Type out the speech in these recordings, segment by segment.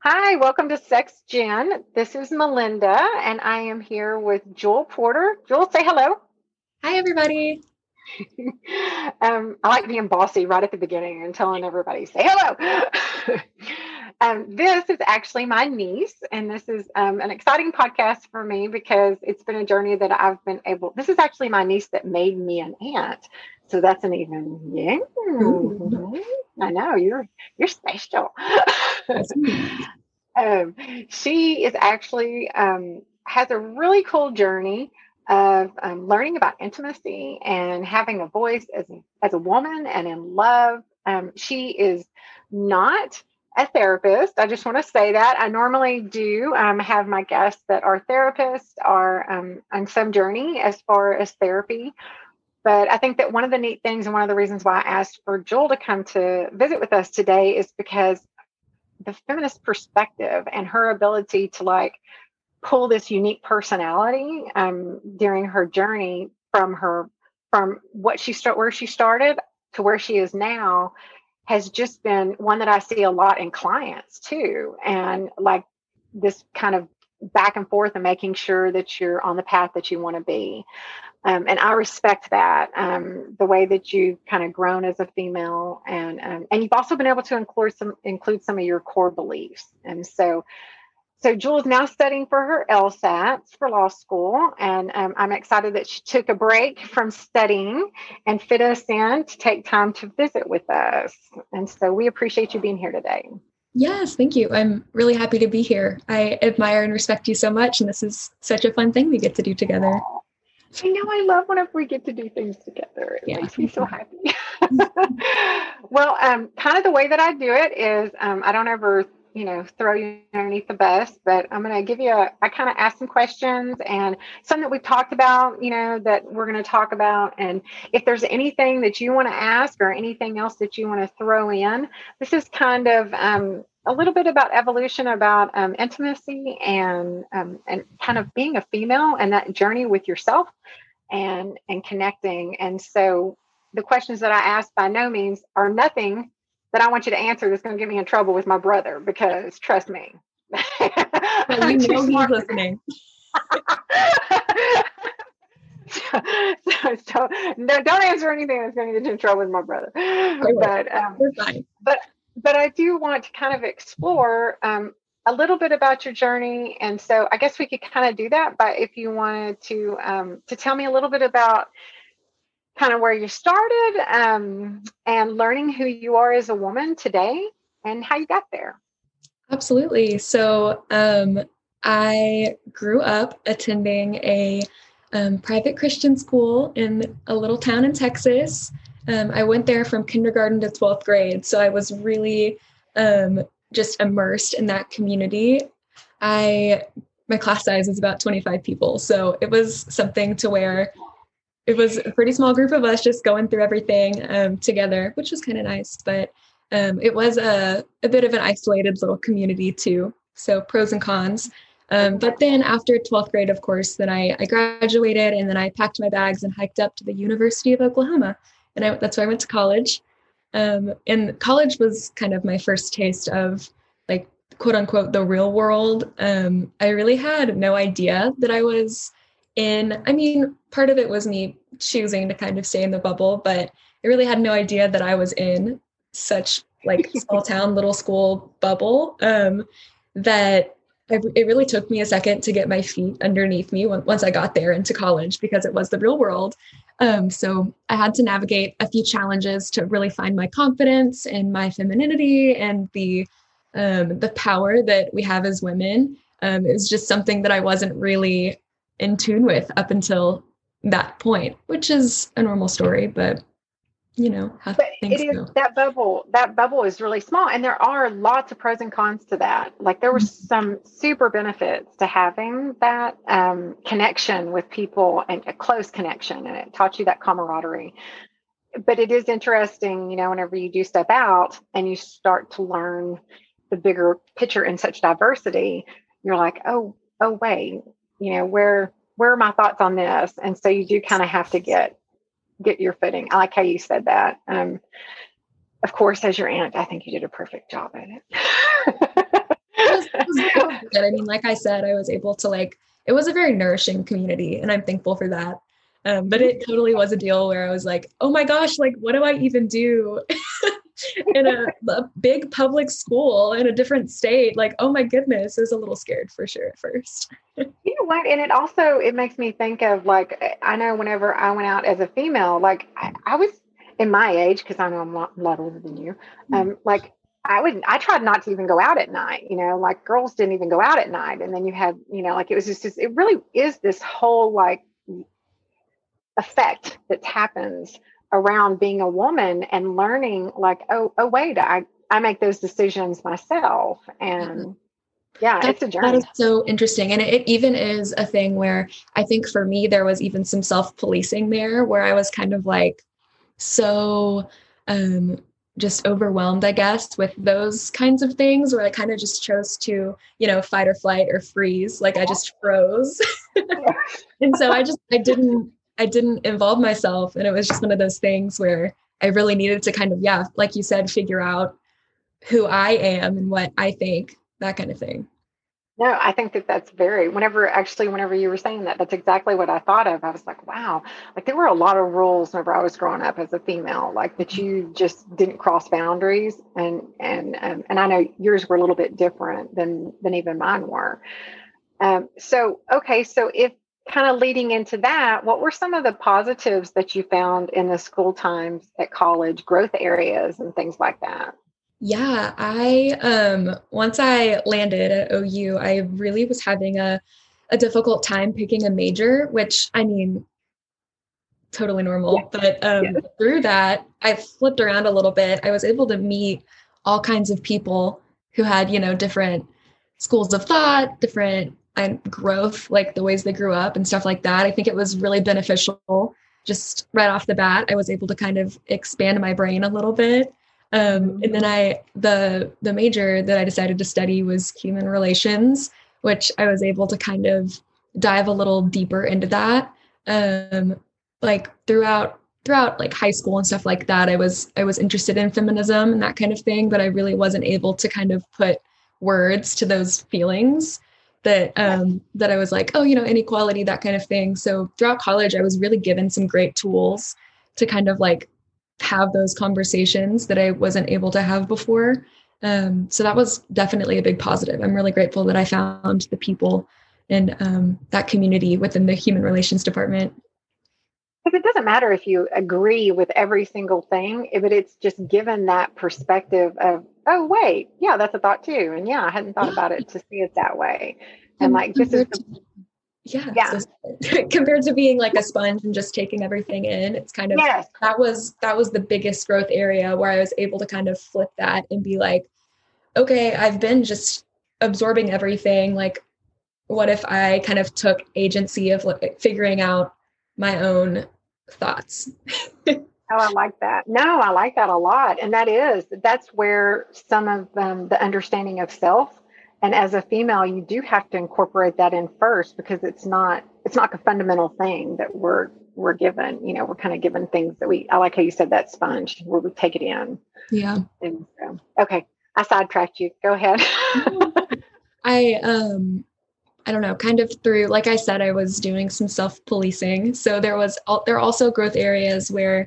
Hi, welcome to Sex Gen. This is Melinda, and I am here with Joel Porter. Joel, say hello. Hi, everybody. I like being bossy right at the beginning and telling everybody, say hello. This is actually my niece, and this is an exciting podcast for me because it's been a journey that I've been able. This is actually my niece that made me an aunt, so that's an even yeah. Ooh, I know you're special. that's me. Um, she is actually has a really cool journey of learning about intimacy and having a voice as a woman and in love. She is not a therapist. I just want to say that. I normally do have my guests that are therapists are on some journey as far as therapy. But I think that one of the neat things and one of the reasons why I asked for Joel to come to visit with us today is because the feminist perspective and her ability to like pull this unique personality during her journey from what where she started to where she is now has just been one that I see a lot in clients too, and like this kind of back and forth and making sure that you're on the path that you want to be. And I respect that the way that you've kind of grown as a female, and you've also been able to include some of your core beliefs. And so Jewel is now studying for her LSATs for law school, and I'm excited that she took a break from studying and fit us in to take time to visit with us. And so we appreciate you being here today. Yes, thank you. I'm really happy to be here. I admire and respect you so much, and this is such a fun thing we get to do together. I know I love whenever we get to do things together. It Yeah. makes me so happy. Well, kind of the way that I do it is I don't ever, throw you underneath the bus, but I'm going to give you I kind of ask some questions and some that we've talked about, that we're going to talk about. And if there's anything that you want to ask or anything else that you want to throw in, this is kind of a little bit about evolution, about intimacy, and kind of being a female and that journey with yourself and connecting. And so the questions that I ask by no means are nothing that I want you to answer that's going to get me in trouble with my brother, because trust me, But you I'm too know he's smart. listening. So no, don't answer anything that's going to get you in trouble with my brother. I will. But We're fine. but but I do want to kind of explore a little bit about your journey, and so I guess we could kind of do that. But if you wanted to tell me a little bit about kind of where you started and learning who you are as a woman today and how you got there. Absolutely. So, I grew up attending a private Christian school in a little town in Texas. I went there from kindergarten to 12th grade. So I was really just immersed in that community. I My class size was about 25 people. So it was something to where it was a pretty small group of us just going through everything together, which was kind of nice. But it was a bit of an isolated little community too. So pros and cons. But then after 12th grade, of course, then I graduated and then I packed my bags and hiked up to the University of Oklahoma. And that's where I went to college. And college was kind of my first taste of like, quote unquote, the real world. I really had no idea that I was I mean, part of it was me choosing to kind of stay in the bubble, but I really had no idea that I was in such like small town, little school bubble that it really took me a second to get my feet underneath me once I got there into college because it was the real world. So I had to navigate a few challenges to really find my confidence and my femininity and the power that we have as women. Is just something that I wasn't really in tune with up until that point, which is a normal story, but how But it things is go. that bubble is really small, and there are lots of pros and cons to that. Like there were some super benefits to having that connection with people and a close connection, and it taught you that camaraderie. But it is interesting, whenever you do step out and you start to learn the bigger picture in such diversity, you're like, oh wait, where are my thoughts on this? And so you do kind of have to get your footing. I like how you said that. Of course, as your aunt, I think you did a perfect job at it. It was good. I mean, like I said, I was able to it was a very nourishing community, and I'm thankful for that. But it totally was a deal where I was like, oh my gosh, like, what do I even do in a big public school in a different state? Like, oh my goodness, I was a little scared for sure at first. You know what? And it makes me think of I know whenever I went out as a female, I was in my age, because I know I'm a lot older than you. I tried not to even go out at night, like girls didn't even go out at night. And then you had, it was just, it really is this whole effect that happens around being a woman and learning oh wait, I make those decisions myself. And it's a journey. That is so interesting. And it even is a thing where I think for me, there was even some self-policing there where I was kind of so just overwhelmed, I guess, with those kinds of things where I kind of just chose to, fight or flight or freeze. I just froze. And so I didn't involve myself. And it was just one of those things where I really needed to kind of, like you said, figure out who I am and what I think, that kind of thing. No, I think that's whenever you were saying that, that's exactly what I thought of. I was like, wow, there were a lot of rules whenever I was growing up as a female, that you just didn't cross boundaries. And I know yours were a little bit different than even mine were. So if kind of leading into that, what were some of the positives that you found in the school times at college, growth areas and things like that? Yeah, I once I landed at OU, I really was having a difficult time picking a major, which I mean, totally normal. But through that, I flipped around a little bit. I was able to meet all kinds of people who had, different schools of thought, different growth, the ways they grew up and stuff like that. I think it was really beneficial. Just right off the bat, I was able to kind of expand my brain a little bit. And then the major that I decided to study was human relations, which I was able to kind of dive a little deeper into that. Throughout high school and stuff like that, I was interested in feminism and that kind of thing, but I really wasn't able to kind of put words to those feelings that I was like, oh, inequality, that kind of thing. So throughout college, I was really given some great tools to kind of have those conversations that I wasn't able to have before. So that was definitely a big positive. I'm really grateful that I found the people in that community within the human relations department. Because it doesn't matter if you agree with every single thing, but it's just given that perspective of, oh, wait, yeah, that's a thought too. And I hadn't thought about it to see it that way. And this is so compared to being a sponge and just taking everything in, it's kind of that was the biggest growth area where I was able to kind of flip that and be like, okay, I've been just absorbing everything. What if I kind of took agency of figuring out my own thoughts? Oh, I like that. No, I like that a lot. And that's where some of the understanding of self. And as a female, you do have to incorporate that in first, because it's not a fundamental thing that we're given. We're kind of given things that I like how you said that sponge, where we take it in. Yeah. And so, okay, I sidetracked you. Go ahead. I don't know, kind of through, like I said, I was doing some self-policing. So there are also growth areas where,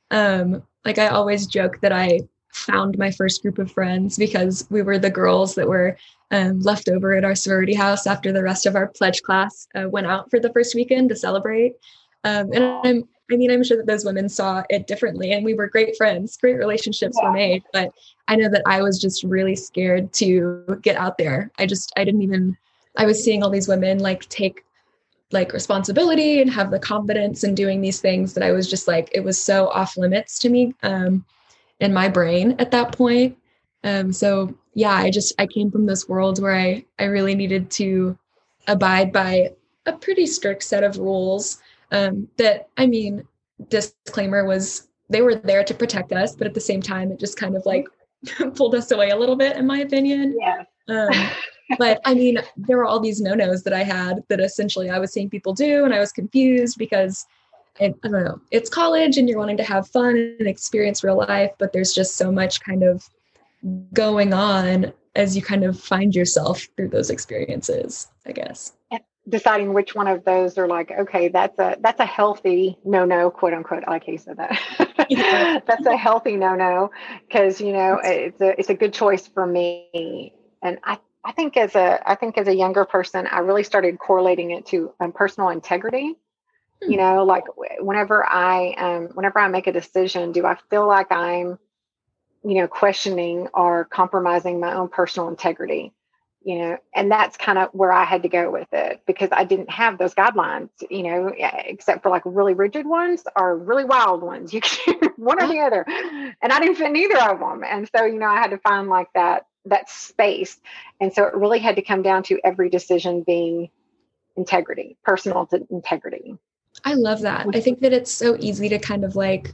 I always joke that I found my first group of friends because we were the girls that were left over at our sorority house after the rest of our pledge class went out for the first weekend to celebrate. And I'm sure that those women saw it differently, and we were great friends, great relationships were made. But I know that I was just really scared to get out there. I was seeing all these women take responsibility and have the confidence in doing these things that I was just it was so off limits to me in my brain at that point. So I came from this world where I really needed to abide by a pretty strict set of rules disclaimer was they were there to protect us, but at the same time, it just kind of pulled us away a little bit, in my opinion. Yeah. But there were all these no-nos that I had that essentially I was seeing people do, and I was confused because I don't know, it's college and you're wanting to have fun and experience real life, but there's just so much kind of going on as you kind of find yourself through those experiences, I guess. And deciding which one of those are like, okay, that's a healthy no, quote unquote. I like how you said that. Yeah. That's a healthy no, because it's a good choice for me. And I think as a younger person, I really started correlating it to personal integrity. Like whenever I make a decision, do I feel like I'm questioning or compromising my own personal integrity? And that's kind of where I had to go with it, because I didn't have those guidelines, except for like really rigid ones or really wild ones. You can one or the other, and I didn't fit neither of them. And so, I had to find like that space. And so it really had to come down to every decision being integrity, personal integrity. I love that. I think that it's so easy to kind of like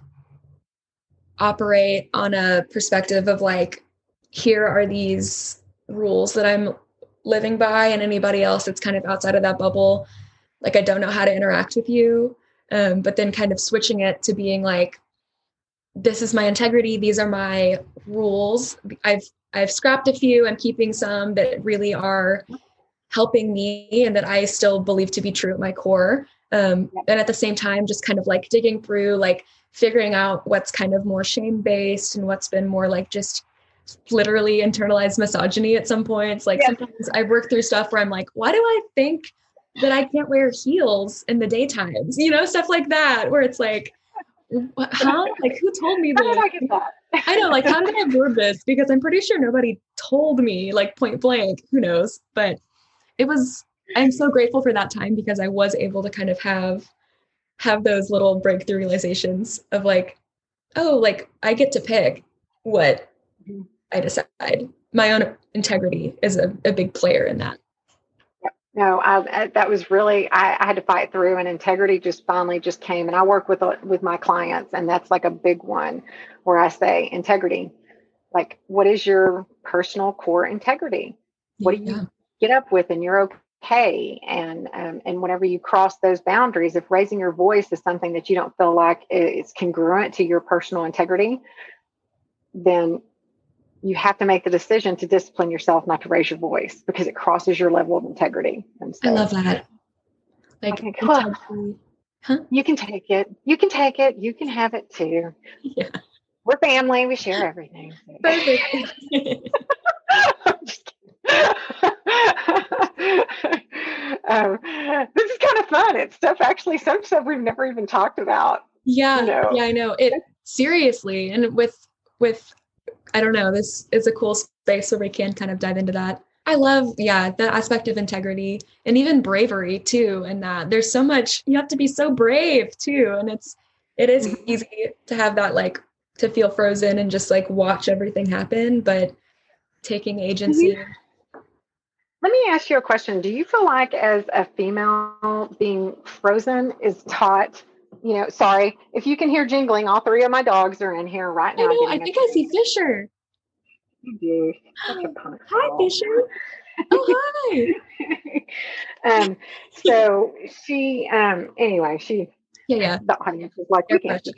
operate on a perspective of like, here are these rules that I'm living by, and anybody else that's kind of outside of that bubble, like, I don't know how to interact with you. But then kind of switching it to being like, this is my integrity. These are my rules. I've scrapped a few. I'm keeping some that really are helping me and that I still believe to be true at my core. And at the same time, just kind of like digging through, like figuring out what's kind of more shame-based and what's been more like just literally internalized misogyny at some points. Like sometimes I work through stuff where I'm like, why do I think that I can't wear heels in the daytimes? Stuff like that, where it's like, huh? Like, who told me this? How did I get that? I know, like, how did I absorb this? Because I'm pretty sure nobody told me, like, point blank. Who knows? But I'm so grateful for that time, because I was able to kind of have those little breakthrough realizations of like, oh, like, I get to pick what I decide. My own integrity is a big player in that. No, that was really, I had to fight through, and integrity just finally just came. And I work with my clients, and that's like a big one where I say integrity, like, what is your personal core integrity? What do you get up with and you're okay? And whenever you cross those boundaries, if raising your voice is something that you don't feel like is congruent to your personal integrity, then you have to make the decision to discipline yourself not to raise your voice, because it crosses your level of integrity. And so, I love that. Like, you can take it. You can take it. You can have it too. Yeah. We're family. We share everything. Perfect. I'm just this is kind of fun. It's some stuff we've never even talked about. Yeah. Yeah, I know it, seriously. And with, I don't know, this is a cool space where we can kind of dive into that. I love, the aspect of integrity and even bravery too. And that there's so much, you have to be so brave too. And it is easy to have that, like, to feel frozen and just like watch everything happen, but taking agency. Let me ask you a question. Do you feel like as a female being frozen is taught, sorry, if you can hear jingling, all three of my dogs are in here right now. I know, I think I see Fisher. You do. Such a punk. Hi, Fisher. Oh, hi. So she, anyway, yeah. The audience is like, we can't.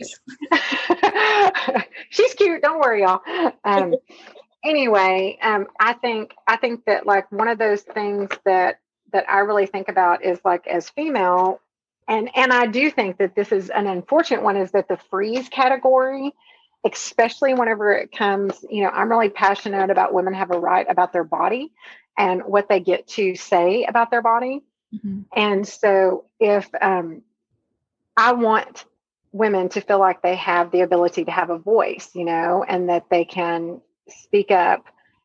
She's cute. Don't worry, y'all. Anyway, I think that, like, one of those things that I really think about is, like, as female, and I do think that this is an unfortunate one, is that the freeze category, especially whenever it comes, I'm really passionate about women have a right about their body and what they get to say about their body. Mm-hmm. And so if I want women to feel like they have the ability to have a voice, and that they can speak up.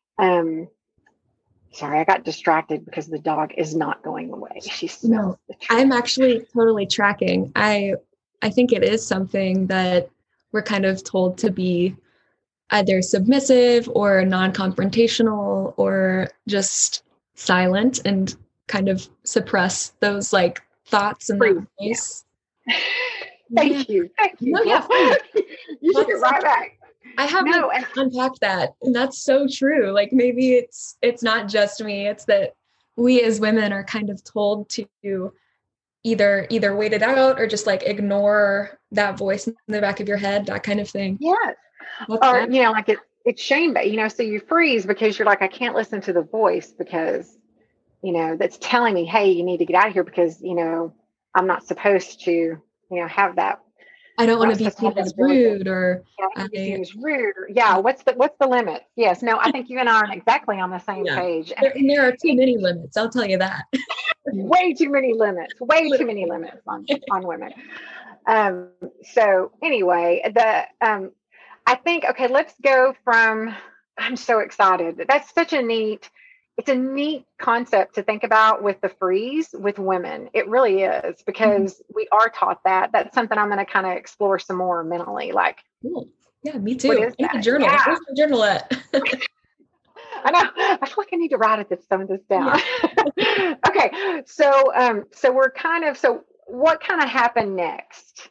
Sorry, I got distracted because the dog is not going away. I'm actually totally tracking. I think it is something that we're kind of told to be either submissive or non-confrontational or just silent and kind of suppress those, like, thoughts and that voice. Thank you. No, yeah. You took it right back. I haven't unpacked that. And that's so true. Like, maybe it's not just me. It's that we as women are kind of told to either wait it out or just, like, ignore that voice in the back of your head, that kind of thing. Yes. Or, like, it's shame, so you freeze because you're like, I can't listen to the voice because, that's telling me, hey, you need to get out of here because, I'm not supposed to, have that. I don't I'm want not to be supposed to have seen that as ability. rude or Yeah, I don't be seen as rude. Yeah. What's the limit? Yes. No, I think you and I are exactly on the same yeah. page. And there are too many limits. I'll tell you that. Way too many limits. Way too many limits on women. Um, so anyway, I think, okay, let's go from, I'm so excited. That's such a neat, it's a neat concept to think about with the freeze with women. It really is because we are taught that. That's something I'm going to kind of explore some more mentally. Like, cool. Yeah, me too. what is I need a that? journal. Yeah. Where's my journal at? I know. I feel like I need to write some of this down. Yeah. Okay. So we're so what kind of happened next?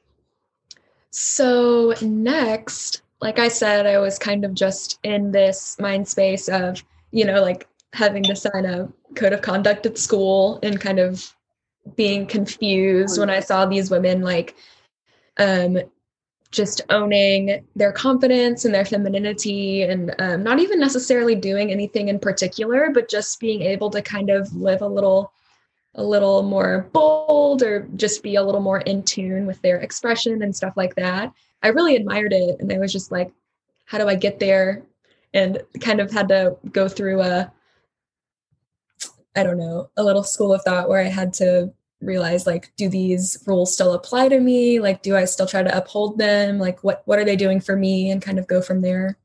So next, like I said, I was kind of just in this mind space of, like having to sign a code of conduct at school and kind of being confused when I saw these women like just owning their confidence and their femininity and not even necessarily doing anything in particular, but just being able to kind of live a little more bold or just be a little more in tune with their expression and stuff like that. I really admired it. And I was just like, how do I get there? And kind of had to go through a little school of thought where I had to realize, like, do these rules still apply to me? Like, do I still try to uphold them? Like, what are they doing for me? And kind of go from there.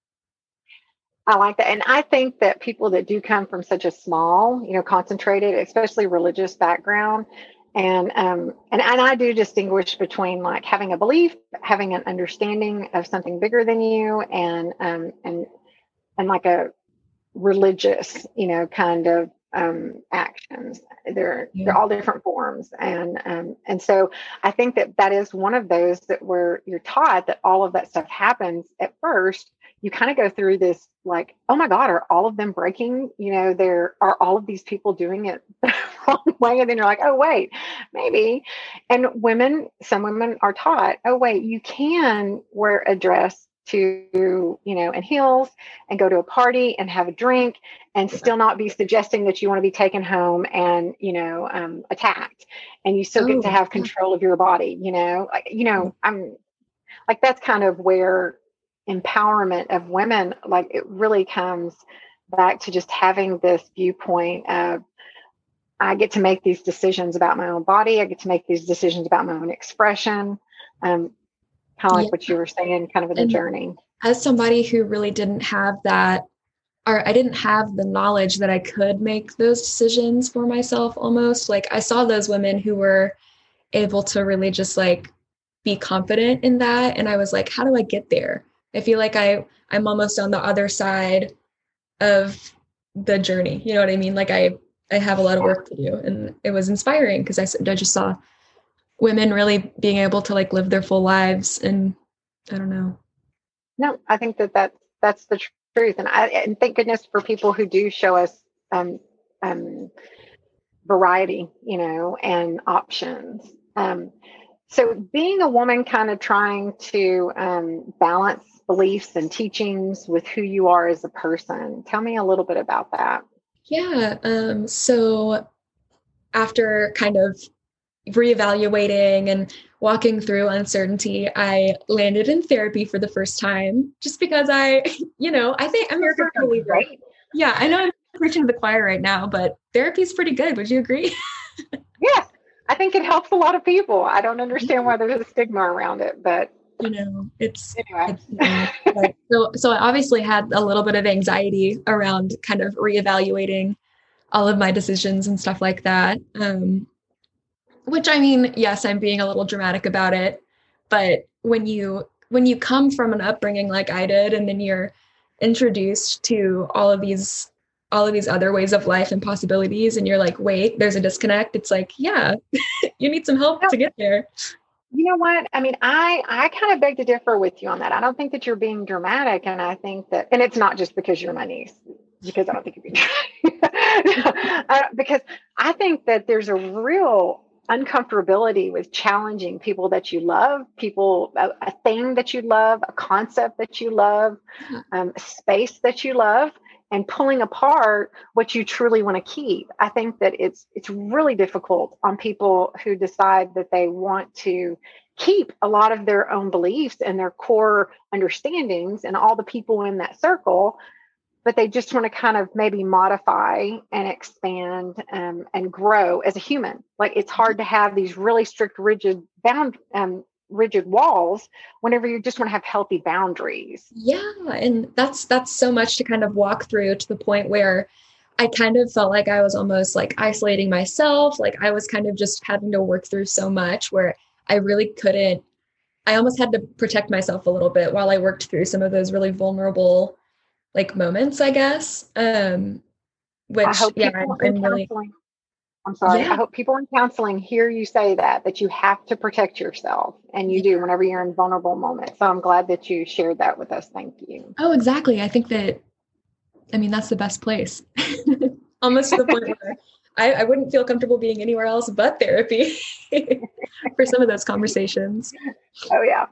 I like that. And I think that people that do come from such a small, concentrated, especially religious background, and I do distinguish between like having a belief, having an understanding of something bigger than you, and like a religious, kind of actions. They're all different forms, and so I think that is one of those that where you're taught that all of that stuff happens at first. You kind of go through this like, oh my God, are all of them breaking? There are all of these people doing it the wrong way, and then you're like, oh wait, maybe. And some women are taught, oh wait, you can wear a dress to, and heels and go to a party and have a drink and still not be suggesting that you want to be taken home and, attacked, and you still get to have control of your body, I'm like, that's kind of where empowerment of women, like it really comes back to just having this viewpoint of, I get to make these decisions about my own body. I get to make these decisions about my own expression. Kind of like what you were saying, kind of in the journey. As somebody who really didn't have that, or I didn't have the knowledge that I could make those decisions for myself, almost like I saw those women who were able to really just like be confident in that. And I was like, how do I get there? I feel like I'm almost on the other side of the journey. You know what I mean? Like I have a lot of work to do, and it was inspiring because I just saw women really being able to like live their full lives. And I don't know. No, I think that's the truth. And thank goodness for people who do show us, variety, and options. So being a woman, kind of trying to balance beliefs and teachings with who you are as a person. Tell me a little bit about that. Yeah. So after kind of reevaluating and walking through uncertainty, I landed in therapy for the first time just because I think I'm a firm believer. Right? Yeah, I know I'm preaching to the choir right now, but therapy is pretty good. Would you agree? Yes, I think it helps a lot of people. I don't understand why there's a stigma around it, but it's anyway. So I obviously had a little bit of anxiety around kind of reevaluating all of my decisions and stuff like that. Which, I mean, yes, I'm being a little dramatic about it, but when you come from an upbringing like I did, and then you're introduced to all of these other ways of life and possibilities, and you're like, wait, there's a disconnect. It's like, yeah, you need some help to get there. You know what? I mean, I kind of beg to differ with you on that. I don't think that you're being dramatic. And I think that, and it's not just because you're my niece, because I don't think you're being dramatic. Because I think that there's a real uncomfortability with challenging people that you love, a thing that you love, a concept that you love, a space that you love, and pulling apart what you truly want to keep. I think that it's really difficult on people who decide that they want to keep a lot of their own beliefs and their core understandings and all the people in that circle, but they just want to kind of maybe modify and expand, and grow as a human. Like, it's hard to have these really strict, rigid walls whenever you just want to have healthy boundaries. Yeah. And that's so much to kind of walk through, to the point where I kind of felt like I was almost like isolating myself. Like, I was kind of just having to work through so much where I really couldn't, I almost had to protect myself a little bit while I worked through some of those really vulnerable like moments, I guess. Which, I hope people in counseling, I'm sorry. Yeah. I hope people in counseling hear you say that you have to protect yourself, and you do whenever you're in vulnerable moments. So I'm glad that you shared that with us. Thank you. Oh, exactly. I think that's the best place. Almost to the point where I wouldn't feel comfortable being anywhere else but therapy for some of those conversations. Oh yeah.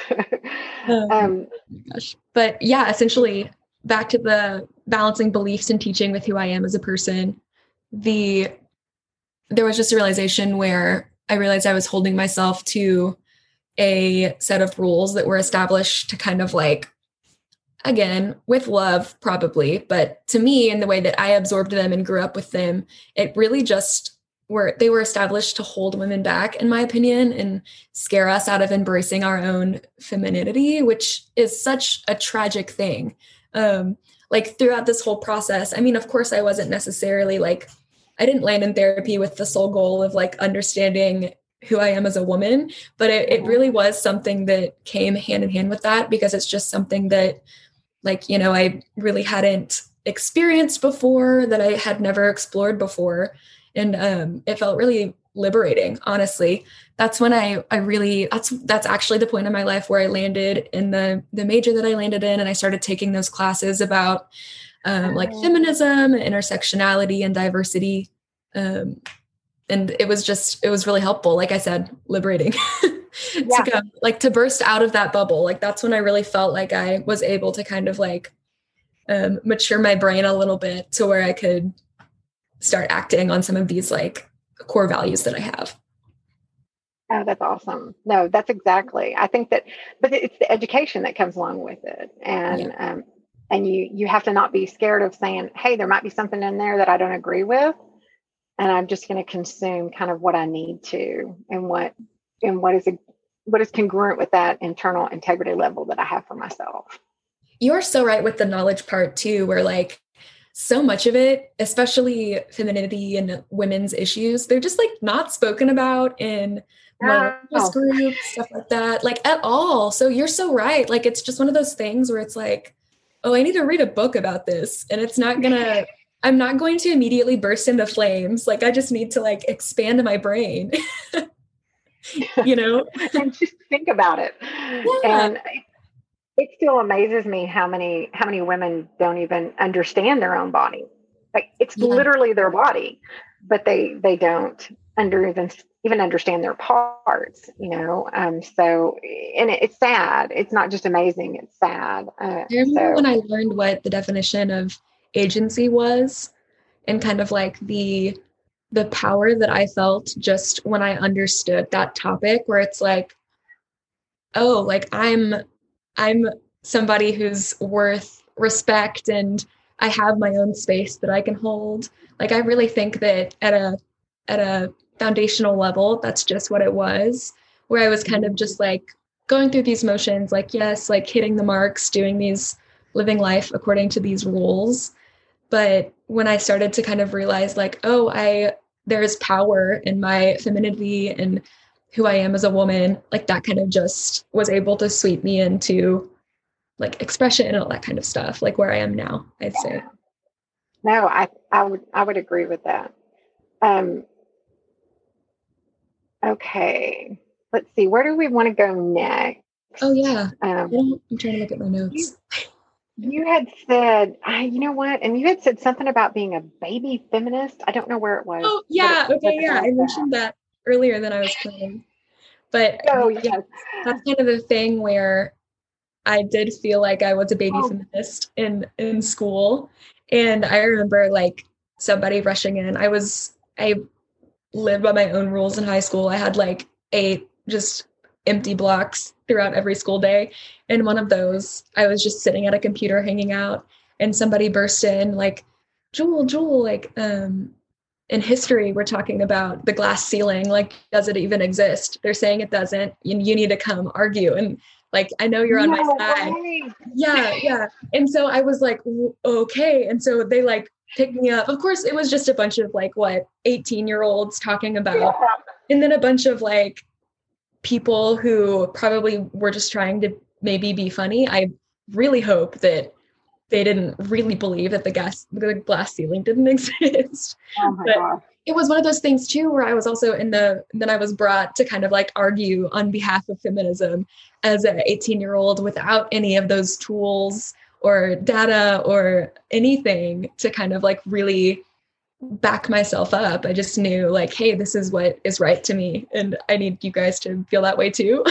Gosh. But yeah, essentially back to the balancing beliefs and teaching with who I am as a person. There was just a realization where I realized I was holding myself to a set of rules that were established to kind of like, again, with love probably, but to me, in the way that I absorbed them and grew up with them, it really just they were established to hold women back, in my opinion, and scare us out of embracing our own femininity, which is such a tragic thing. Like throughout this whole process, I mean, of course, I wasn't necessarily like, I didn't land in therapy with the sole goal of like understanding who I am as a woman, but it really was something that came hand in hand with that, because it's just something that, like, you know, I really hadn't experienced before, that I had never explored before. And it felt really liberating, honestly. That's when I really, that's actually the point in my life where I landed in the major that I landed in. And I started taking those classes about like feminism, intersectionality, and diversity. And it was really helpful. Like I said, liberating. to burst out of that bubble. Like, that's when I really felt like I was able to kind of like mature my brain a little bit to where I could start acting on some of these like core values that I have. Oh, that's awesome. No, that's exactly. I think that, but it's the education that comes along with it. And, and you have to not be scared of saying, hey, there might be something in there that I don't agree with, and I'm just going to consume kind of what I need to, and what is congruent with that internal integrity level that I have for myself. You're so right with the knowledge part too, where like so much of it, especially femininity and women's issues, they're just like not spoken about in groups, stuff like that, like at all. So you're so right. Like, it's just one of those things where it's like, oh, I need to read a book about this, and I'm not going to immediately burst into flames. Like, I just need to like expand my brain, you know, and just think about it. Yeah. And it still amazes me how many women don't even understand their own body. Like, it's literally their body, but they don't even understand their parts, you know? So, and it's sad. It's not just amazing, it's sad. I remember when I learned what the definition of agency was, and kind of like the power that I felt just when I understood that topic, where it's like, oh, like I'm somebody who's worth respect, and I have my own space that I can hold. Like, I really think that at a foundational level, that's just what it was, where I was kind of just like going through these motions, like, yes, like hitting the marks, living life according to these rules. But when I started to kind of realize like, oh, there's power in my femininity and who I am as a woman, like that kind of just was able to sweep me into like expression and all that kind of stuff, like where I am now, I'd say. No, I would agree with that. Okay, let's see. Where do we want to go next? Oh yeah, I'm trying to look at my notes. You had said, you know what? And you had said something about being a baby feminist. I don't know where it was. Oh yeah, okay, yeah. I mentioned that earlier than I was planning. But Oh, yes. that's kind of the thing where I did feel like I was a baby Oh, feminist in school. And I remember like somebody rushing in. I lived by my own rules in high school. I had like 8 just empty blocks throughout every school day. And one of those, I was just sitting at a computer hanging out, and somebody burst in like, Jewel, like, in history, we're talking about the glass ceiling. Like, does it even exist? They're saying it doesn't. You need to come argue. And like, I know you're on my no side. way. Yeah. And so I was like, okay. And so they like picked me up. Of course, it was just a bunch of like, 18-year-olds talking about, Yeah. and then a bunch of like people who probably were just trying to maybe be funny. I really hope that they didn't really believe that the glass ceiling didn't exist. Oh my But God. it was one of those things too, where I was also then I was brought to kind of like argue on behalf of feminism as an 18-year-old without any of those tools or data or anything to kind of like really back myself up. I just knew like, hey, this is what is right to me. And I need you guys to feel that way too.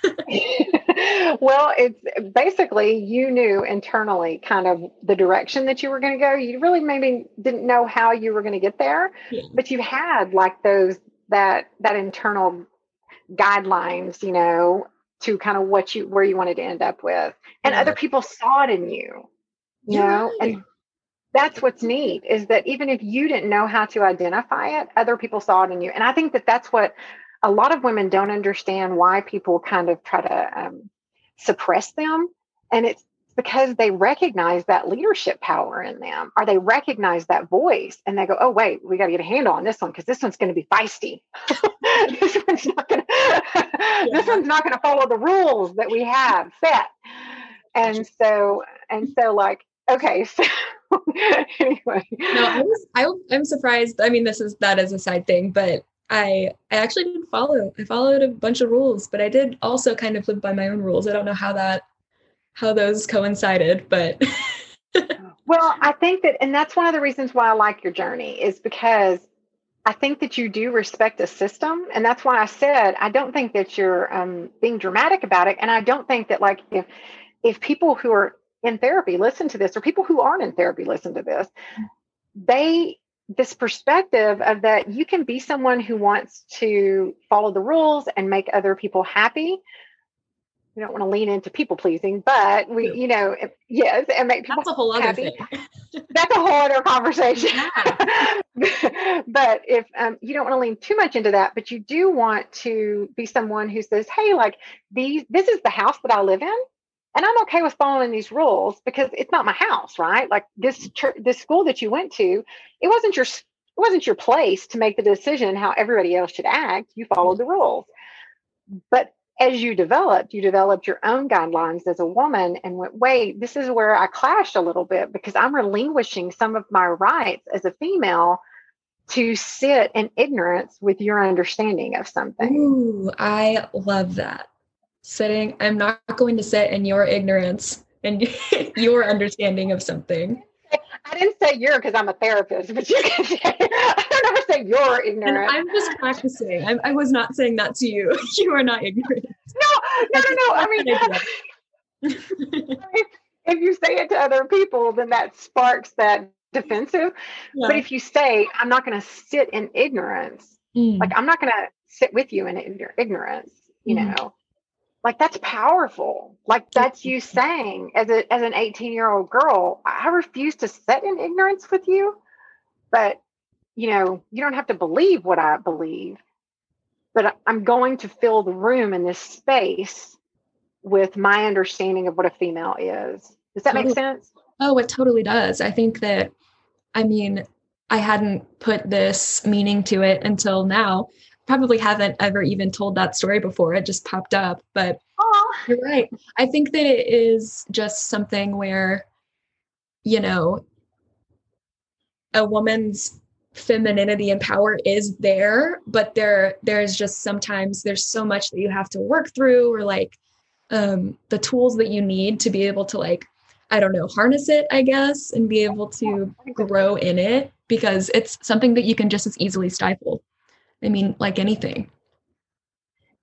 Well, it's basically you knew internally kind of the direction that you were going to go. You really maybe didn't know how you were going to get there, Yeah. but you had like those that internal guidelines, to kind of where you wanted to end up with, and Yeah. other people saw it in you, You're right. and that's what's neat is that even if you didn't know how to identify it, other people saw it in you. And I think that that's what a lot of women don't understand, why people kind of try to suppress them. And it's because they recognize that leadership power in them, or they recognize that voice and they go, oh, wait, we got to get a handle on this one because this one's going to be feisty. This one's not going to, this one's not going to follow the rules that we have set. And so like, okay, so anyway. No, I'm surprised. I mean, that is a side thing, but I actually didn't follow. I followed a bunch of rules, but I did also kind of live by my own rules. I don't know how those coincided, but well, I think that, and that's one of the reasons why I like your journey, is because I think that you do respect the system. And that's why I said, I don't think that you're being dramatic about it. And I don't think that like, if people who are in therapy listen to this, or people who aren't in therapy listen to this, this perspective of that you can be someone who wants to follow the rules and make other people happy. We don't want to lean into people pleasing, but yes, and make people that's a whole other happy. thing. That's a whole other conversation. Yeah. But if you don't want to lean too much into that, but you do want to be someone who says, hey, like this is the house that I live in, and I'm okay with following these rules because it's not my house, right? Like this school that you went to, it wasn't your place to make the decision how everybody else should act. You followed the rules. But as you developed your own guidelines as a woman and went, wait, this is where I clashed a little bit because I'm relinquishing some of my rights as a female to sit in ignorance with your understanding of something. Ooh, I love that. I'm not going to sit in your ignorance and your understanding of something. I didn't say you're because I'm a therapist, but you can say, I don't ever say you're ignorant. And I'm just practicing. I was not saying that to you. You are not ignorant. No. I mean, if you say it to other people, then that sparks that defensive. Yeah. But if you say, I'm not going to sit in ignorance, like I'm not going to sit with you in ignorance, you know, like that's powerful. Like that's you saying as an 18-year-old girl, I refuse to sit in ignorance with you, but you don't have to believe what I believe, but I'm going to fill the room in this space with my understanding of what a female is. Does that make sense? Oh, it totally does. I think that, I hadn't put this meaning to it until now. Probably haven't ever even told that story before. It just popped up, but you're right. I think that it is just something where, a woman's femininity and power is there, but there's just sometimes there's so much that you have to work through, or like the tools that you need to be able to like, I don't know, harness it, I guess, and be able to grow in it, because it's something that you can just as easily stifle. Like anything.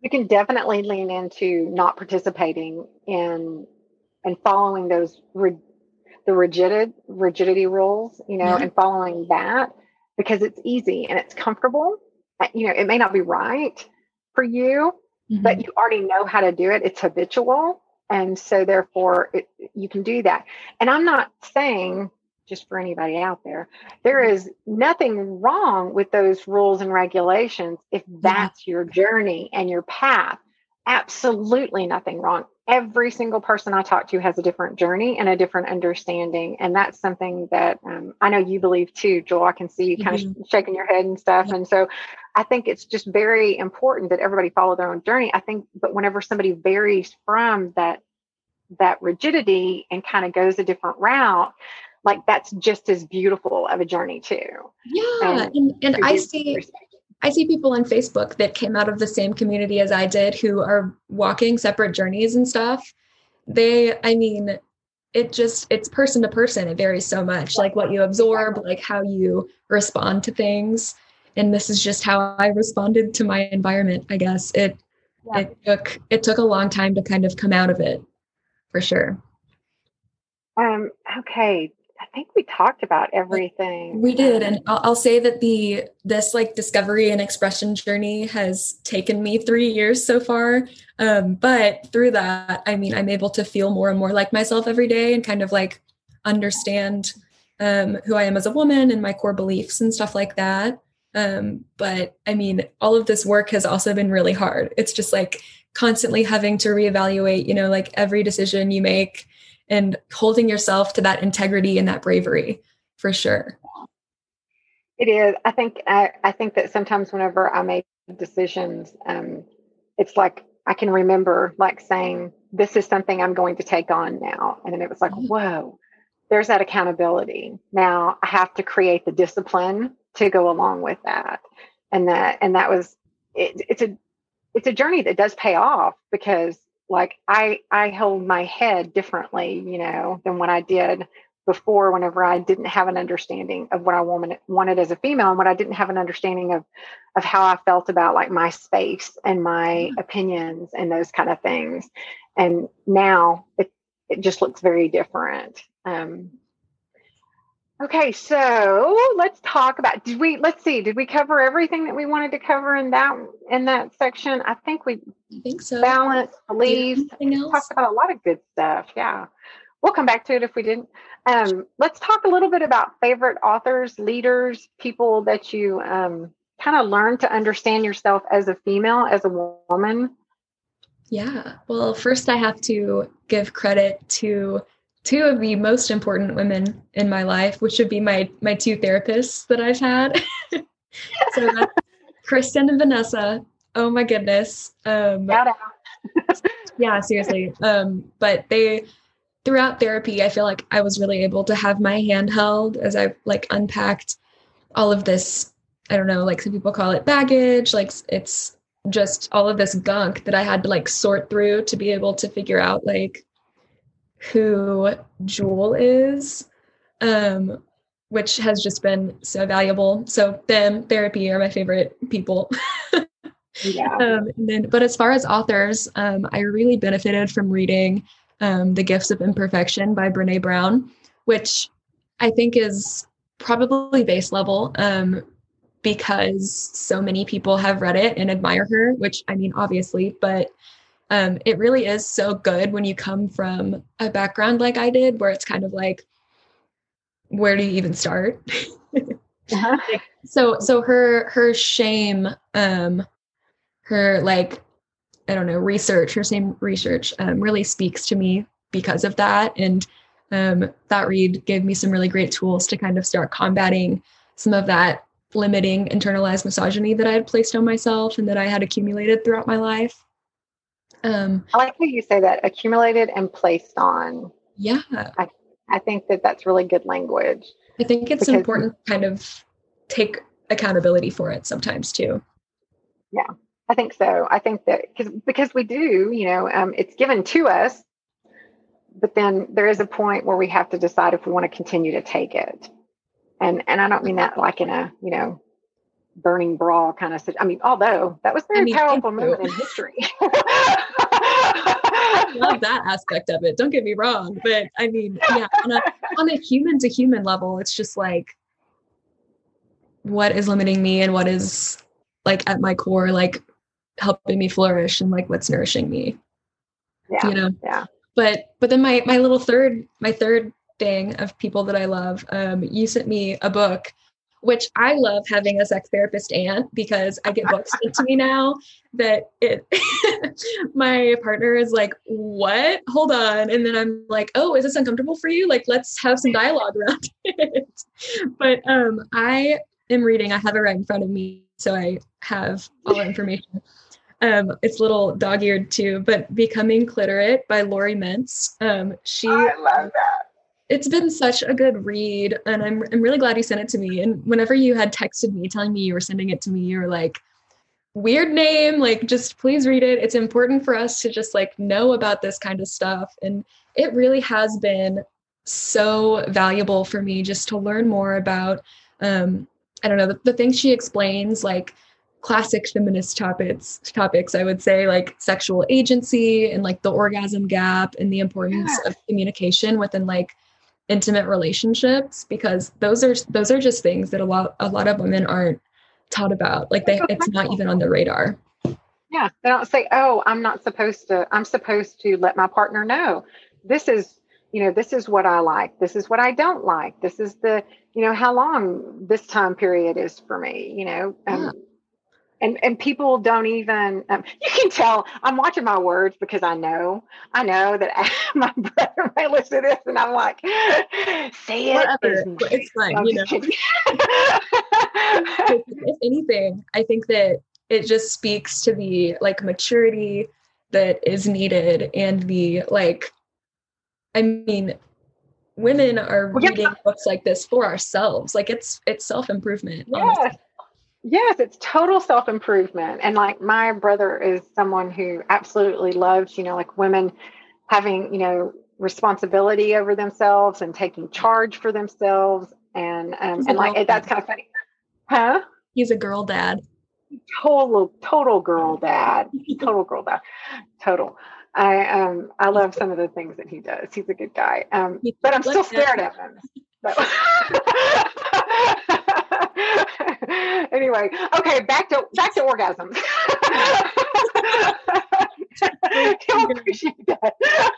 You can definitely lean into not participating in and following the rigidity rules, Yeah. and following that because it's easy and it's comfortable. It may not be right for you, but Hmm. you already know how to do it. It's habitual. And so therefore you can do that. And I'm not saying, just for anybody out there, there is nothing wrong with those rules and regulations if Yeah. that's your journey and your path. Absolutely nothing wrong. Every single person I talk to has a different journey and a different understanding. And that's something that I know you believe too, Joel. I can see you I kind do. of shaking your head and stuff. Yeah. And so I think it's just very important that everybody follow their own journey. I think, but whenever somebody varies from that rigidity and kind of goes a different route, like that's just as beautiful of a journey too. Yeah. And And should I be see respected. I see people on Facebook that came out of the same community as I did who are walking separate journeys and stuff. I mean, it's person to person. It varies so much, like what you absorb, Exactly. like how you respond to things. And this is just how I responded to my environment, I guess. Yeah. It took a long time to kind of come out of it, for sure. Okay. I think we talked about everything. We did, and I'll say that the this like discovery and expression journey has taken me 3 years so far. But through that, I mean, I'm able to feel more and more like myself every day, and kind of like understand who I am as a woman and my core beliefs and stuff like that. But I mean, all of this work has also been really hard. It's just like constantly having to reevaluate, like every decision you make and holding yourself to that integrity and that bravery for sure. It is. I think that sometimes whenever I make decisions, it's like I can remember like saying, "This is something I'm going to take on now," and then it was like, "Whoa, there's that accountability." Now I have to create the discipline to go along with that, and that was it. It's a journey that does pay off because like I hold my head differently, than what I did before whenever I didn't have an understanding of what I wanted as a female and what I didn't have an understanding of how I felt about like my space and my opinions and those kind of things. And now it just looks very different. Okay, so let's talk about let's see, did we cover everything that we wanted to cover in that section? I think we I think so. balance, Do you have beliefs, anything talked else? about a lot of good stuff. Yeah. We'll come back to it if we didn't. Let's talk a little bit about favorite authors, leaders, people that you kind of learn to understand yourself as a female, as a woman. Yeah. Well, first I have to give credit to two of the most important women in my life, which would be my two therapists that I've had. So that's Kristen and Vanessa. Oh my goodness. Shout out. Yeah, seriously. But they throughout therapy, I feel like I was really able to have my hand held as I like unpacked all of this. I don't know, like some people call it baggage, like it's just all of this gunk that I had to like sort through to be able to figure out like who Jewel is, um, which has just been so valuable. So them, therapy are my favorite people. Yeah. But as far as authors, I really benefited from reading The Gifts of Imperfection by Brene Brown, which I think is probably base level because so many people have read it and admire her, which I mean, obviously, but it really is so good when you come from a background like I did, where it's kind of like, where do you even start? Uh-huh. So her shame, her like I don't know research, her same research really speaks to me because of that, and that read gave me some really great tools to kind of start combating some of that limiting internalized misogyny that I had placed on myself and that I had accumulated throughout my life. I like how you say that, accumulated and placed on. Yeah, I, I think that that's really good language I think it's because, important to kind of take accountability for it sometimes too. yeah, I think so. I think that because we do, it's given to us, but then there is a point where we have to decide if we want to continue to take it. And I don't mean that like in a, burning bra kind of I mean, although that was I very mean, thank powerful you. moment in history. I love that aspect of it. Don't get me wrong, but I mean, yeah, on a human to human level, it's just like, what is limiting me and what is like at my core, like helping me flourish and like what's nourishing me, Yeah. you know? Yeah. But then my third thing of people that I love, you sent me a book, which I love having a sex therapist aunt, because I get books sent to me now that it my partner is like, what? Hold on. And then I'm like, oh, is this uncomfortable for you? Like, let's have some dialogue around it. But I am reading, I have it right in front of me, so I have all the information. It's a little dog-eared too, but Becoming Cliterate by Laurie Mentz. I love that. It's been such a good read, and I'm really glad you sent it to me. And whenever you had texted me telling me you were sending it to me, you were like, weird name, like, just please read it. It's important for us to just like know about this kind of stuff. And it really has been so valuable for me just to learn more about, I don't know, the things she explains, like classic feminist topics, I would say, like sexual agency and like the orgasm gap and the importance of communication within like intimate relationships, because those are just things that a lot of women aren't taught about. Like it's not even on the radar. Yeah. They don't say, oh, I'm supposed to let my partner know this is, this is what I like. This is what I don't like. This is how long this time period is for me, Yeah. And people don't even, you can tell I'm watching my words, because I know that my brother may listen to this and I'm like, say it. Whatever. It's fine, If anything, I think that it just speaks to the like maturity that is needed, and the like, I mean, women are reading books like this for ourselves. Like it's self-improvement. Yes. Yes, it's total self-improvement. And like my brother is someone who absolutely loves, like women having, responsibility over themselves and taking charge for themselves. And like, that's kind of funny. Huh? He's a girl dad. Total girl dad. Total girl dad. Total. I love some of the things that he does. He's a good guy. But I'm still scared of him. Anyway, okay, back to orgasms. I appreciate that.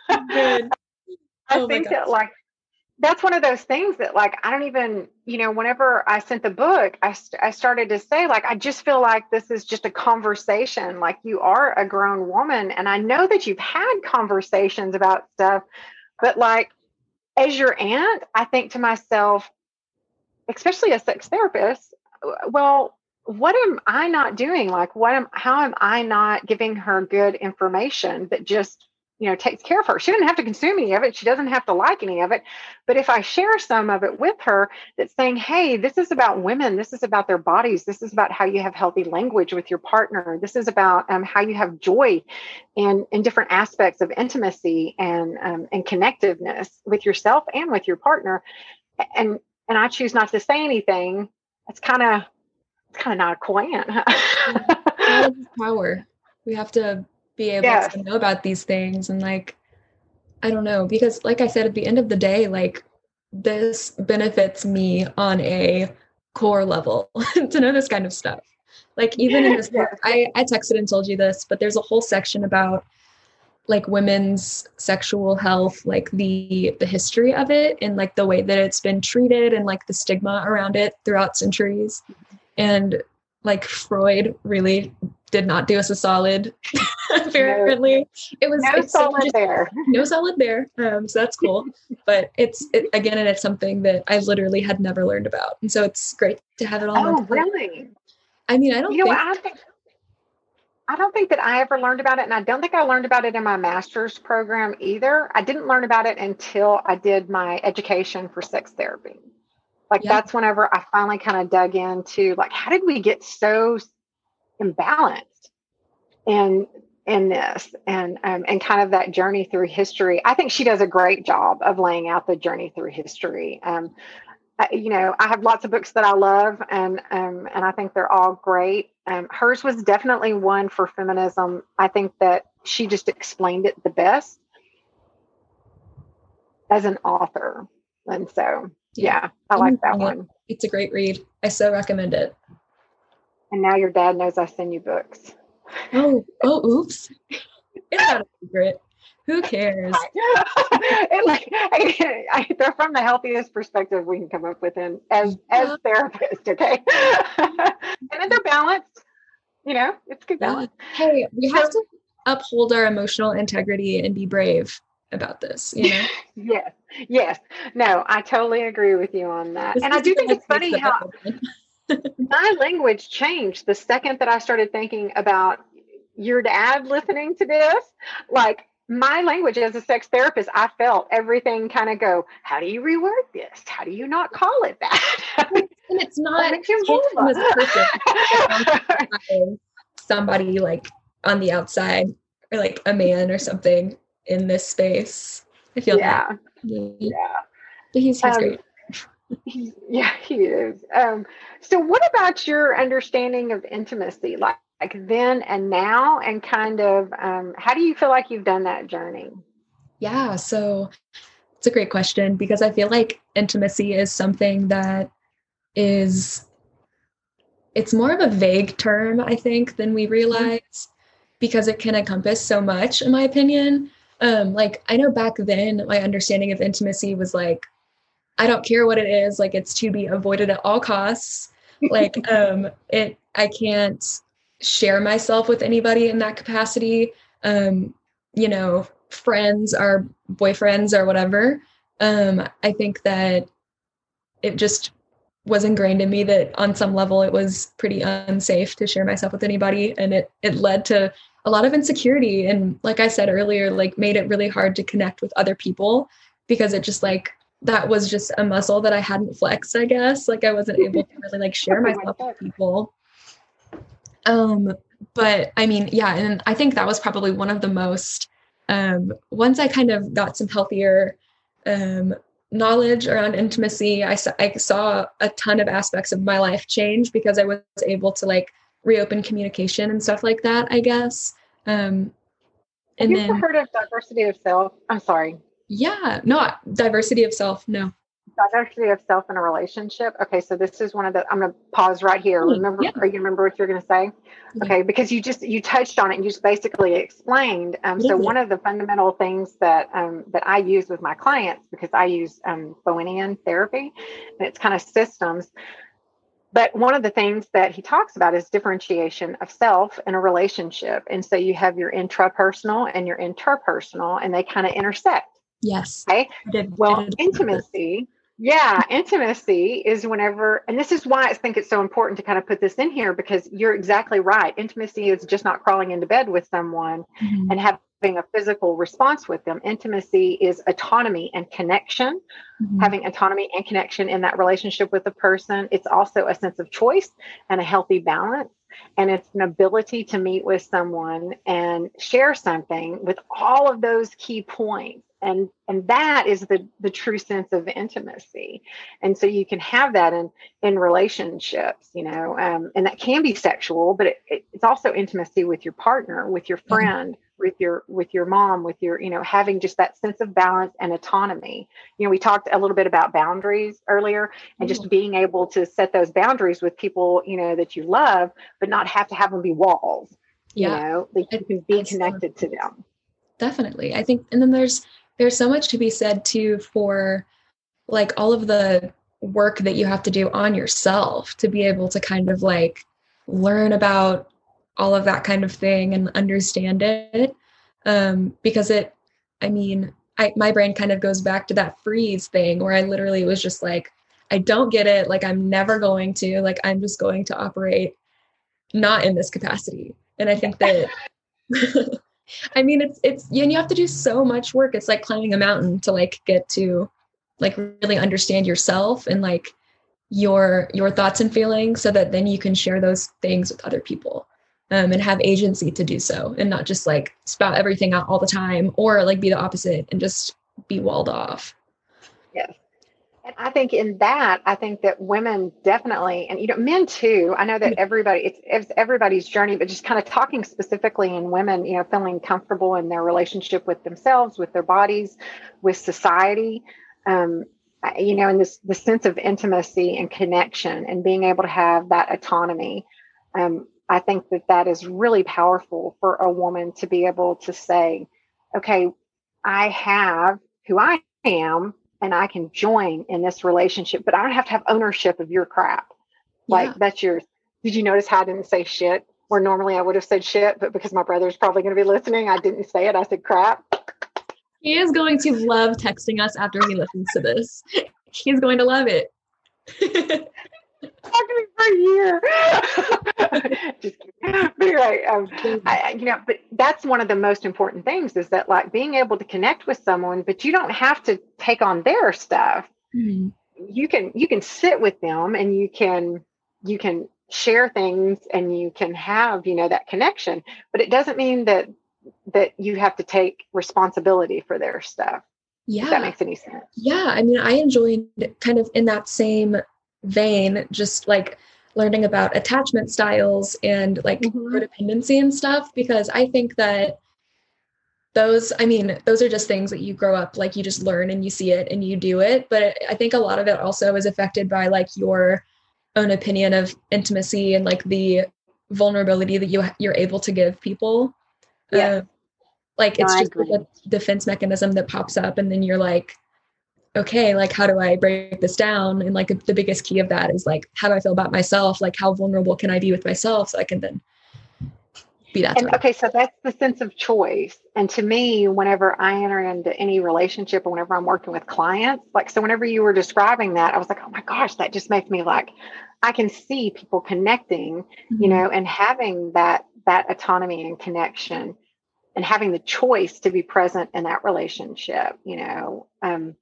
I think that like that's one of those things that like I don't even, whenever I sent the book, I started to say, like, I just feel like this is just a conversation. Like, you are a grown woman, and I know that you've had conversations about stuff, but like as your aunt, I think to myself, especially a sex therapist, well, what am I not doing? Like, how am I not giving her good information that just, takes care of her? She doesn't have to consume any of it. She doesn't have to like any of it. But if I share some of it with her, that's saying, hey, this is about women. This is about their bodies. This is about how you have healthy language with your partner. This is about how you have joy in different aspects of intimacy and connectiveness with yourself and with your partner. And I choose not to say anything. It's kind of not a cool aunt. Knowledge is power. We have to be able to know about these things. And like, I don't know, because like I said, at the end of the day, like this benefits me on a core level to know this kind of stuff. Like even in this book, I texted and told you this, but there's a whole section about like women's sexual health, like the history of it and like the way that it's been treated and like the stigma around it throughout centuries. And like Freud really did not do us a solid. Apparently, no solid there. So that's cool. But it's something that I literally had never learned about, and so it's great to have it all. Oh, really? I mean, I don't think that I ever learned about it, and I don't think I learned about it in my master's program either. I didn't learn about it until I did my education for sex therapy. Like that's whenever I finally kind of dug into like, how did we get so imbalanced in this and kind of that journey through history. I think she does a great job of laying out the journey through history. I have lots of books that I love, and I think they're all great. Hers was definitely one for feminism. I think that she just explained it the best as an author. And so, yeah, I like that one. It's a great read. I so recommend it. And now your dad knows I send you books. Oh, oops. It's not a secret. Who cares? They're from the healthiest perspective we can come up with as therapists, okay? And they're balanced. It's good balance. Hey, we have to uphold our emotional integrity and be brave about this, Yes. No, I totally agree with you on that. And I do think it's funny how my language changed the second that I started thinking about your dad listening to this. Like, my language as a sex therapist, I felt everything kind of go, how do you reword this? How do you not call it that? And it's not somebody like on the outside or like a man or something in this space. I feel that. Yeah. But he's great. He is. So what about your understanding of intimacy, like then and now, and kind of how do you feel like you've done that journey? Yeah, so it's a great question, because I feel like intimacy is something that it's more of a vague term, I think, than we realize, because it can encompass so much, in my opinion. Like, I know back then my understanding of intimacy was like, I don't care what it is, like, it's to be avoided at all costs. Like, I can't share myself with anybody in that capacity. Friends or boyfriends or whatever. I think that it just was ingrained in me that on some level it was pretty unsafe to share myself with anybody. And it led to a lot of insecurity. And like I said earlier, like, made it really hard to connect with other people, because it just like, that was just a muscle that I hadn't flexed, I guess. Like, I wasn't able to really like share myself with people. But I mean, yeah. And I think that was probably one of the most, once I kind of got some healthier, knowledge around intimacy, I saw a ton of aspects of my life change, because I was able to like reopen communication and stuff like that, I guess. Have you ever heard of diversity of self? I'm sorry. Yeah, no, diversity of self. No. Diversity of self in a relationship. Okay, so this is one of the, I'm going to pause right here. Are you remember what you're going to say? Yeah. Okay, because you touched on it and you just basically explained. So one of the fundamental things that I use with my clients, because I use Bowennian therapy, and it's kind of systems. But one of the things that he talks about is differentiation of self in a relationship. And so you have your intrapersonal and your interpersonal, and they kind of intersect. Yes. Okay. Well, intimacy. Yeah, intimacy is whenever, and this is why I think it's so important to kind of put this in here, because you're exactly right. Intimacy is just not crawling into bed with someone and having a physical response with them. Intimacy is autonomy and connection, having autonomy and connection in that relationship with a person. It's also a sense of choice and a healthy balance. And it's an ability to meet with someone and share something with all of those key points. And that is the true sense of intimacy. And so you can have that in relationships, and that can be sexual, but it's also intimacy with your partner, with your friend, with your mom, with your, having just that sense of balance and autonomy. We talked a little bit about boundaries earlier, and just being able to set those boundaries with people, that you love, but not have to have them be walls, that you can be connected to them. Definitely. I think, and then there's so much to be said too for like all of the work that you have to do on yourself to be able to kind of like learn about all of that kind of thing and understand it. Because my brain kind of goes back to that freeze thing where I literally was just like, I don't get it. Like, I'm never going to, like, I'm just going to operate not in this capacity. And I think that I mean, it's and you have to do so much work. It's like climbing a mountain to like get to like really understand yourself and like your thoughts and feelings, so that then you can share those things with other people, and have agency to do so, and not just like spout everything out all the time, or like be the opposite and just be walled off. Yes. And I think that women definitely, and men too. I know that it's everybody's journey, but just kind of talking specifically in women, feeling comfortable in their relationship with themselves, with their bodies, with society, and the sense of intimacy and connection, and being able to have that autonomy. I think that is really powerful for a woman to be able to say, okay, I have who I am, and I can join in this relationship, but I don't have to have ownership of your crap. Like, that's yours. Did you notice how I didn't say shit? Where normally I would have said shit, but because my brother's probably going to be listening, I didn't say it. I said crap. He is going to love texting us after he listens to this. He's going to love it. Talk to me for a year. Just kidding. But you're right. But that's one of the most important things, is that, like, being able to connect with someone, but you don't have to take on their stuff. Mm-hmm. You can sit with them, and you can share things, and you can have, that connection, but it doesn't mean that you have to take responsibility for their stuff. Yeah. If that makes any sense. Yeah. I mean, I enjoyed kind of in that same vein, just like learning about attachment styles and like codependency and stuff, because I think that those are just things that you grow up, like, you just learn and you see it and you do it. But I think a lot of it also is affected by, like, your own opinion of intimacy and, like, the vulnerability that you're able to give people. Yeah. Like, it's just like a defense mechanism that pops up, and then you're like, okay, like, how do I break this down? And, like, the biggest key of that is, like, how do I feel about myself? Like, how vulnerable can I be with myself so I can then be that. And okay, so that's the sense of choice. And to me, whenever I enter into any relationship, or whenever I'm working with clients, like, so whenever you were describing that, I was like, oh my gosh, that just makes me, like, I can see people connecting, and having that autonomy and connection, and having the choice to be present in that relationship, and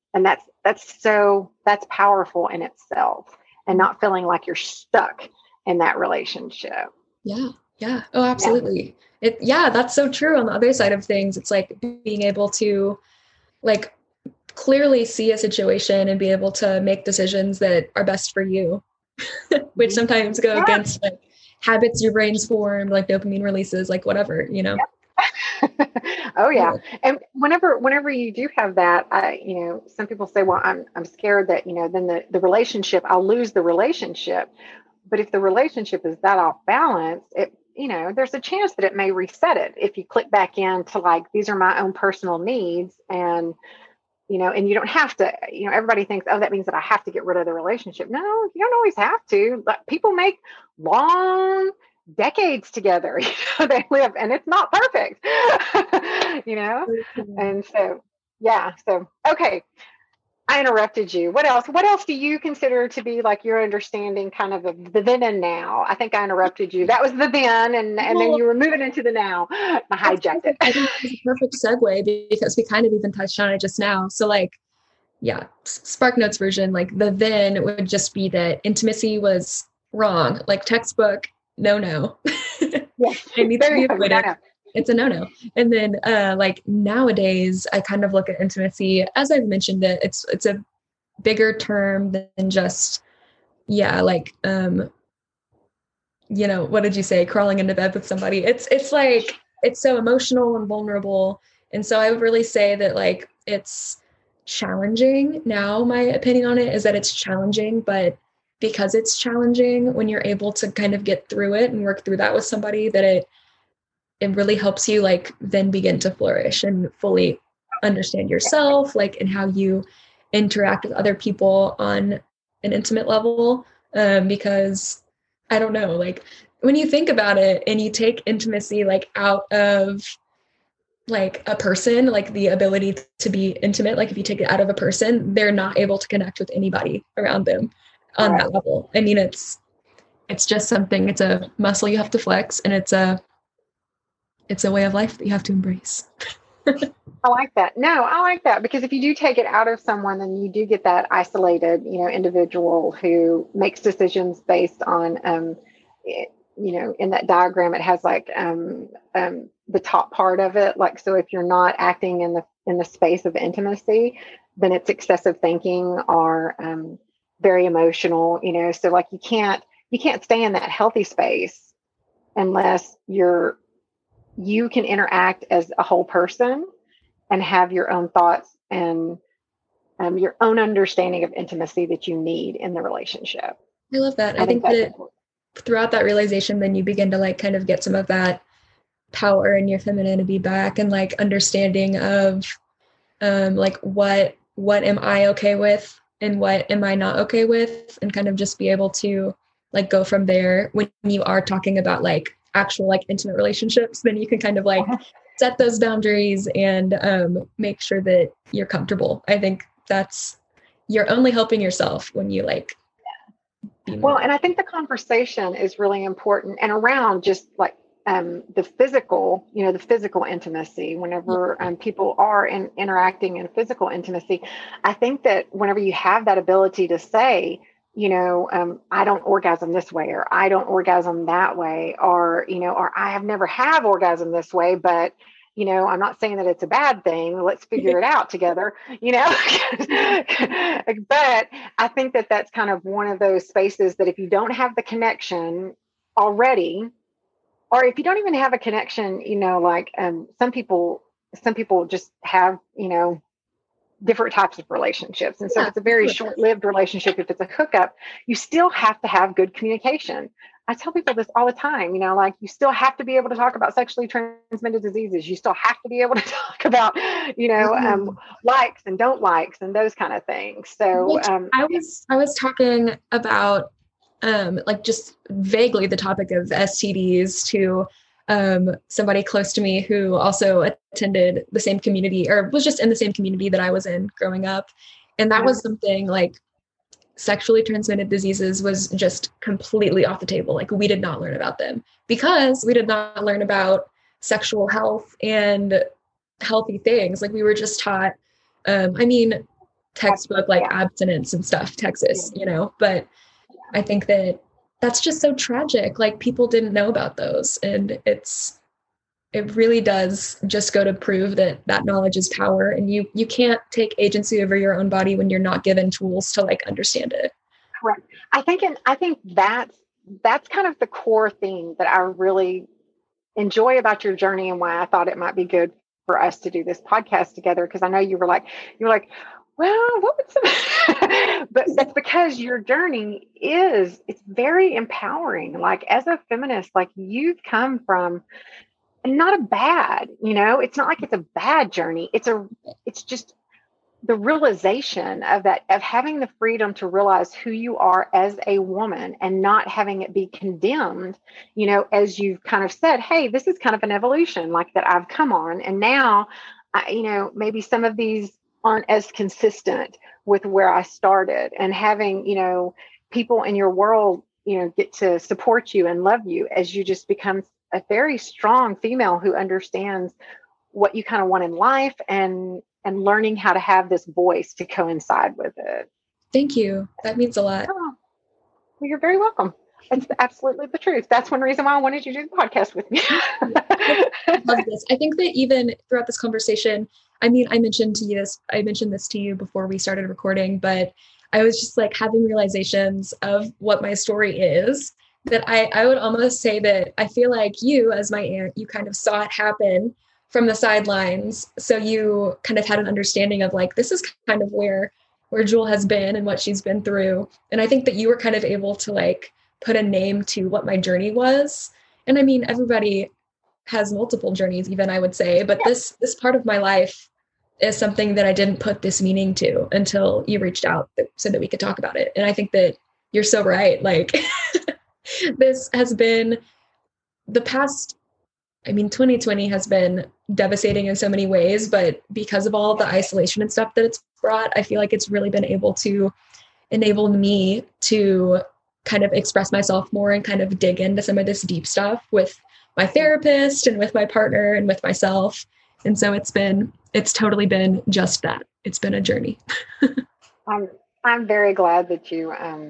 that's powerful in itself, and not feeling like you're stuck in that relationship. Yeah. Oh, absolutely. That's so true. On the other side of things, it's like being able to, like, clearly see a situation and be able to make decisions that are best for you, which sometimes go against, like, habits your brain's formed, like dopamine releases, like whatever, Yep. Oh yeah. And whenever you do have that, some people say, well, I'm scared that, then the relationship, I'll lose the relationship. But if the relationship is that off balance, there's a chance that it may reset it if you click back into, like, these are my own personal needs, and and you don't have to, everybody thinks, oh, that means that I have to get rid of the relationship. No, you don't always have to. But people make long decades together, they live, and it's not perfect, and so, yeah. So, okay. I interrupted you. What else do you consider to be, like, your understanding kind of the then and now? I think I interrupted you. That was the then, and then you were moving into the now. I hijacked it. I think it was a perfect segue, because we kind of even touched on it just now. So, like, yeah, SparkNotes version, like, the then would just be that intimacy was wrong, like, textbook, no. Yes. It needs to be avoided. It's a no. And then, like, nowadays, I kind of look at intimacy, as I've mentioned it, it's a bigger term than just, like, what did you say? Crawling into bed with somebody. It's like, it's so emotional and vulnerable. And so I would really say that, like, it's challenging now. My opinion on it is that it's challenging, but because it's challenging, when you're able to kind of get through it and work through that with somebody, that it really helps you, like, then begin to flourish and fully understand yourself, like, and how you interact with other people on an intimate level. Because I don't know, like, when you think about it and you take intimacy, like, out of, like, a person, like, the ability to be intimate, like, if you take it out of a person, they're not able to connect with anybody around them on that level. I mean, it's just something, it's a muscle you have to flex, and it's a way of life that you have to embrace. I like that. No, I like that, because if you do take it out of someone, then you do get that isolated, individual who makes decisions based on, in that diagram, it has, like, the top part of it. Like, so if you're not acting in in the space of intimacy, then it's excessive thinking or very emotional, so like you can't stay in that healthy space unless you can interact as a whole person and have your own thoughts and your own understanding of intimacy that you need in the relationship. I love that. I think that throughout that realization, then you begin to like kind of get some of that power in your femininity back, and like understanding of like what am I okay with and what am I not okay with, and kind of just be able to like go from there. When you are talking about like actual like intimate relationships, then you can kind of like set those boundaries and make sure that you're comfortable. I think you're only helping yourself when you like well, and I think the conversation is really important, and around just like the physical, the physical intimacy, whenever people are interacting in physical intimacy, I think that whenever you have that ability to say, I don't orgasm this way, or I don't orgasm that way, or, or I have never have orgasm this way, but I'm not saying that it's a bad thing. Let's figure it out together, But I think that that's kind of one of those spaces that if you don't have the connection already, or if you don't even have a connection, like some people just have, different types of relationships. And so if it's a very short-lived relationship, if it's a hookup, you still have to have good communication. I tell people this all the time, like you still have to be able to talk about sexually transmitted diseases. You still have to be able to talk about, likes and don't likes and those kind of things. So I was talking about like just vaguely the topic of STDs to somebody close to me who also attended the same community, or was just in the same community that I was in growing up. And that was something like sexually transmitted diseases was just completely off the table. Like we did not learn about them because we did not learn about sexual health and healthy things. Like we were just taught, textbook like abstinence and stuff, Texas, but I think that that's just so tragic. Like people didn't know about those. And it really does just go to prove that knowledge is power, and you can't take agency over your own body when you're not given tools to like understand it. Correct. I think that's kind of the core theme that I really enjoy about your journey, and why I thought it might be good for us to do this podcast together. Cause I know you were like, well, what would some, but that's because your journey it's very empowering. Like as a feminist, like you've come from not a bad, it's not like it's a bad journey. It's just the realization of having the freedom to realize who you are as a woman and not having it be condemned, as you've kind of said, hey, this is kind of an evolution like that I've come on. And now, maybe some of these aren't as consistent with where I started, and having, people in your world, get to support you and love you as you just become a very strong female who understands what you kind of want in life, and learning how to have this voice to coincide with it. Thank you. That means a lot. Oh, well, you're very welcome. It's absolutely the truth. That's one reason why I wanted you to do the podcast with me. I love this. I think that even throughout this conversation, I mentioned this to you before we started recording, but I was just like having realizations of what my story is, that I would almost say that I feel like you, as my aunt, you kind of saw it happen from the sidelines. So you kind of had an understanding of like, this is kind of where Jewel has been and what she's been through. And I think that you were kind of able to like put a name to what my journey was. And I mean, everybody has multiple journeys, even, I would say, but this part of my life is something that I didn't put this meaning to until you reached out so that we could talk about it. And I think that you're so right. Like this has been the past, 2020 has been devastating in so many ways, but because of all of the isolation and stuff that it's brought, I feel like it's really been able to enable me to kind of express myself more and kind of dig into some of this deep stuff with my therapist and with my partner and with myself. And so it's totally been just that. It's been a journey. I'm very glad that you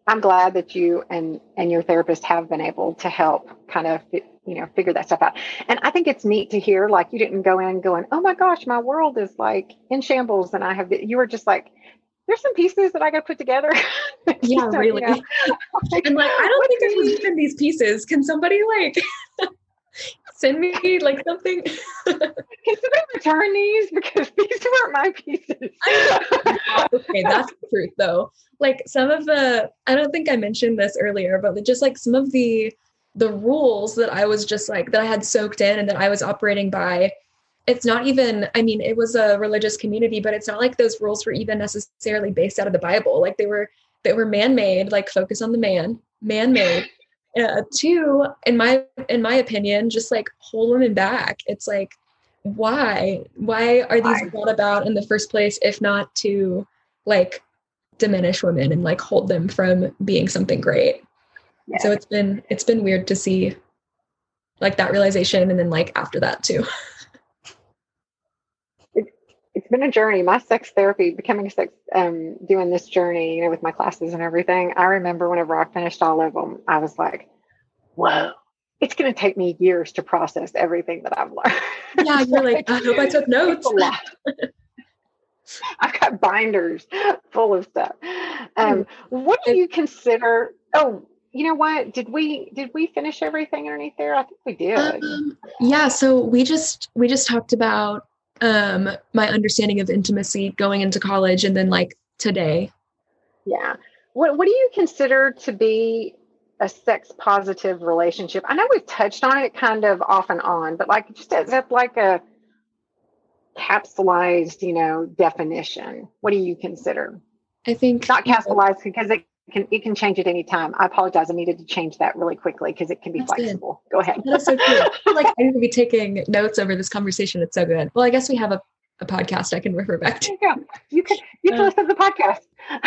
I'm glad that you and your therapist have been able to help kind of, figure that stuff out. And I think it's neat to hear, like, you didn't go in going, oh my gosh, my world is like in shambles. And you were just like, there's some pieces that I got to put together. Yeah, really. Like, and like, I don't think I believe in these pieces. Can somebody like send me like something? Can somebody return these, because these weren't my pieces? Okay, that's the truth though. Like some of I don't think I mentioned this earlier, but just like some of the rules that I was just like, that I had soaked in and that I was operating by, it's not even, I mean, it was a religious community, but it's not like those rules were even necessarily based out of the Bible. Like they were man-made, like focus on the man-made. Two, in my opinion, just like hold women back. It's like, why are these brought about in the first place, if not to like diminish women and like hold them from being something great? Yeah. So it's been weird to see like that realization, and then like after that too. It's been a journey. My sex therapy, doing this journey, with my classes and everything. I remember whenever I finished all of them, I was like, whoa, it's going to take me years to process everything that I've learned. Yeah, you're like, I hope I took notes. I've got binders full of stuff. What do you consider? Oh, you know what? Did we finish everything underneath there? I think we did. Yeah. So we just talked about my understanding of intimacy going into college, and then like today. Yeah. What do you consider to be a sex positive relationship? I know we've touched on it kind of off and on, but like just as like a capsulized, definition. What do you consider? I think not capsulized, because it can change at any time. I apologize. I needed to change that really quickly because it can be flexible. Good. Go ahead. That's so cool. Like I need to be taking notes over this conversation. It's so good. Well, I guess we have a podcast I can refer back to. Yeah, you can listen to the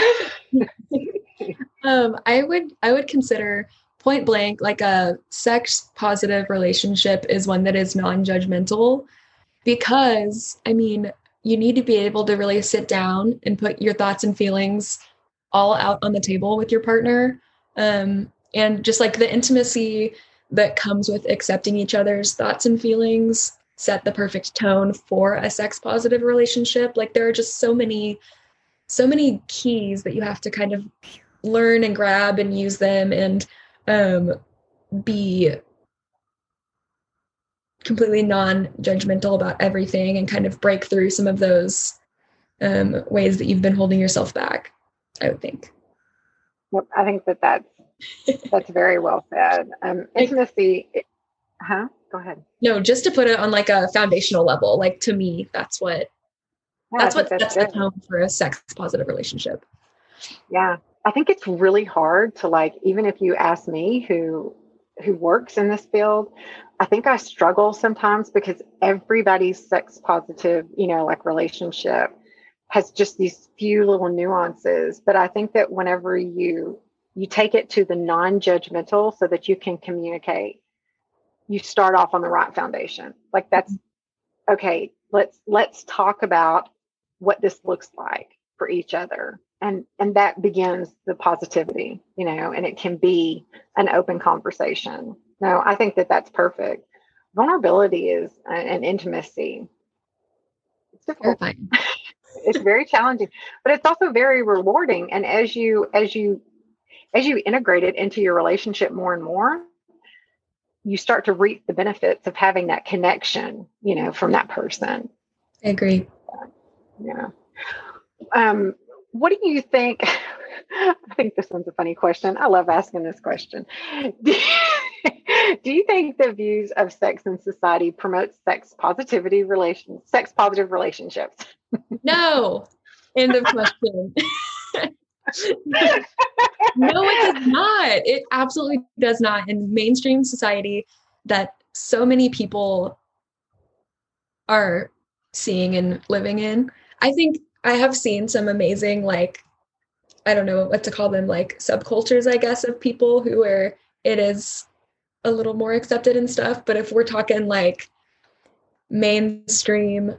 podcast. I would consider point blank like a sex positive relationship is one that is non-judgmental, because I mean, you need to be able to really sit down and put your thoughts and feelings all out on the table with your partner. And just like the intimacy that comes with accepting each other's thoughts and feelings set the perfect tone for a sex positive relationship. Like there are just so many keys that you have to kind of learn and grab and use them, and be completely non-judgmental about everything, and kind of break through some of those ways that you've been holding yourself back, I would think. Yep, I think that's very well said. Intimacy. Go ahead. No, just to put it on like a foundational level, like to me, that's what sets the tone for a sex positive relationship. Yeah. I think it's really hard to, like, even if you ask me who works in this field, I think I struggle sometimes because everybody's sex positive, like relationship has just these few little nuances. But I think that whenever you take it to the non-judgmental so that you can communicate, you start off on the right foundation. Like that's okay. Let's talk about what this looks like for each other. And that begins the positivity, and it can be an open conversation. No, I think that that's perfect. Vulnerability is an intimacy. It's difficult. It's very challenging, but it's also very rewarding. And as you integrate it into your relationship more and more, you start to reap the benefits of having that connection, from that person. I agree. Yeah. What do you think? I think this one's a funny question. I love asking this question. Do you think the views of sex in society promote sex positive relationships? No. End of question. No, it does not. It absolutely does not. In mainstream society that so many people are seeing and living in, I think I have seen some amazing, like, I don't know what to call them, like subcultures, I guess, of people who are, it is a little more accepted and stuff. But if we're talking like mainstream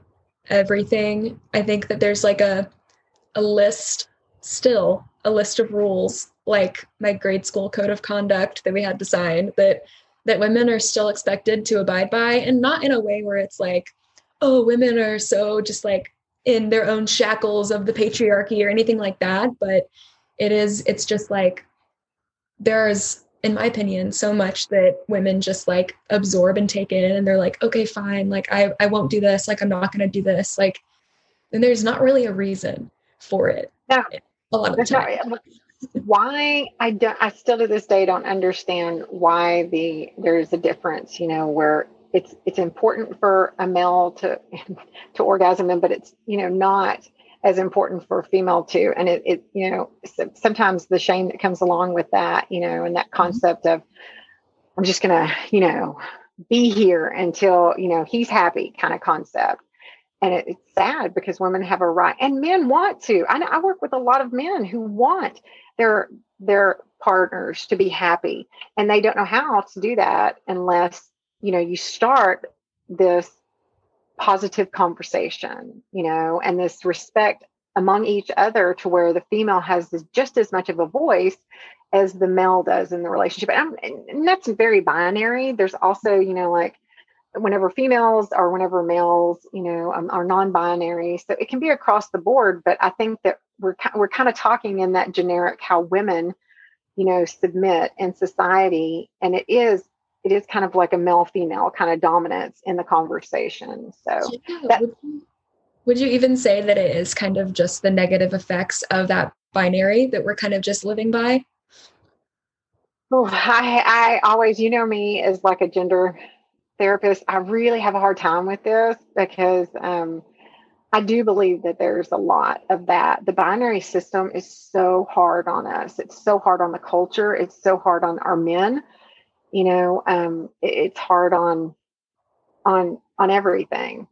everything, I think that there's like a list of rules like my grade school code of conduct that we had to sign that women are still expected to abide by, and not in a way where it's like, oh, women are so just like in their own shackles of the patriarchy or anything like that. But it's just like, there's, in my opinion, so much that women just like absorb and take in, and they're like, okay, fine. Like, I won't do this. Like, I'm not going to do this. Like, and there's not really a reason for it. No, a lot of the time. Why I still to this day don't understand why there's a difference, where it's important for a male to orgasm, but it's, not as important for a female too. And it sometimes the shame that comes along with that, and that concept of, I'm just gonna, be here until, he's happy kind of concept. And it's sad because women have a right, and men want to. I work with a lot of men who want their partners to be happy, and they don't know how to do that unless, you start this positive conversation, and this respect among each other, to where the female has just as much of a voice as the male does in the relationship. And that's very binary. There's also, like, whenever females or whenever males, are non-binary. So it can be across the board, but I think that we're kind of talking in that generic, how women, submit in society. And it is kind of like a male-female kind of dominance in the conversation. So would you even say that it is kind of just the negative effects of that binary that we're kind of just living by? Oh, I always, me as like a gender therapist, I really have a hard time with this because I do believe that there's a lot of that. The binary system is so hard on us. It's so hard on the culture. It's so hard on our men. It's hard on everything.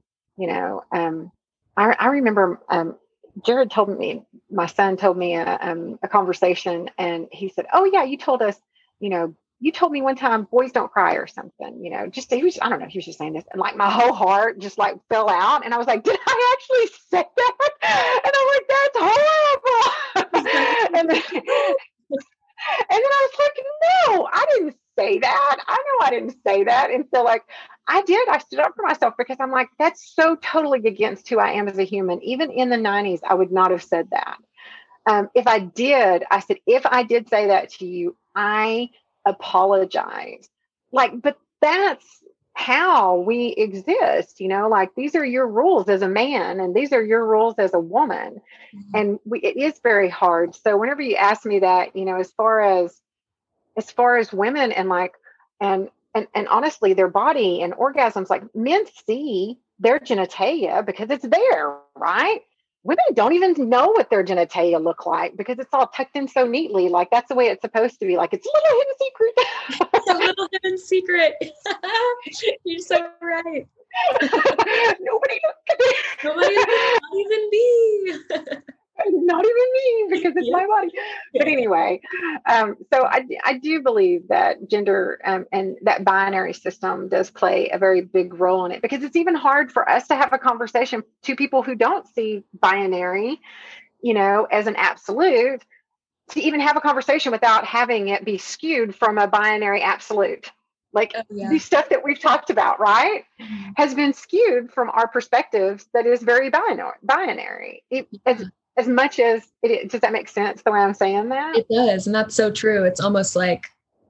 I remember Jared told me, my son told me a conversation, and he said, "Oh yeah, you told us, you told me one time boys don't cry or something, I don't know, he was just saying this." And like my whole heart just like fell out. And I was like, did I actually say that? And I'm like, that's horrible. and then I was like, no, I didn't say that. I know I didn't say that. And so like, I stood up for myself, because I'm like, that's so totally against who I am as a human. Even in the 90s, I would not have said that. If I did, I said, if I did say that to you, I apologize. Like, but that's how we exist, like, these are your rules as a man, and these are your rules as a woman. Mm-hmm. And it is very hard. So whenever you ask me that, as far as women, and like, and honestly, their body and orgasms, like, men see their genitalia because it's there, right? Women don't even know what their genitalia look like because it's all tucked in so neatly. Like, that's the way it's supposed to be. Like, it's a little hidden secret. It's a little hidden secret. You're so right. Nobody looks at it. Nobody, not even me. Not even me, because it's my body. But anyway, so I do believe that gender and that binary system does play a very big role in it, because it's even hard for us to have a conversation to people who don't see binary, as an absolute, to even have a conversation without having it be skewed from a binary absolute. Like, the stuff that we've talked about, right, has been skewed from our perspectives that is very binary. As much as it, does that make sense the way I'm saying that? It does. And that's so true. It's almost like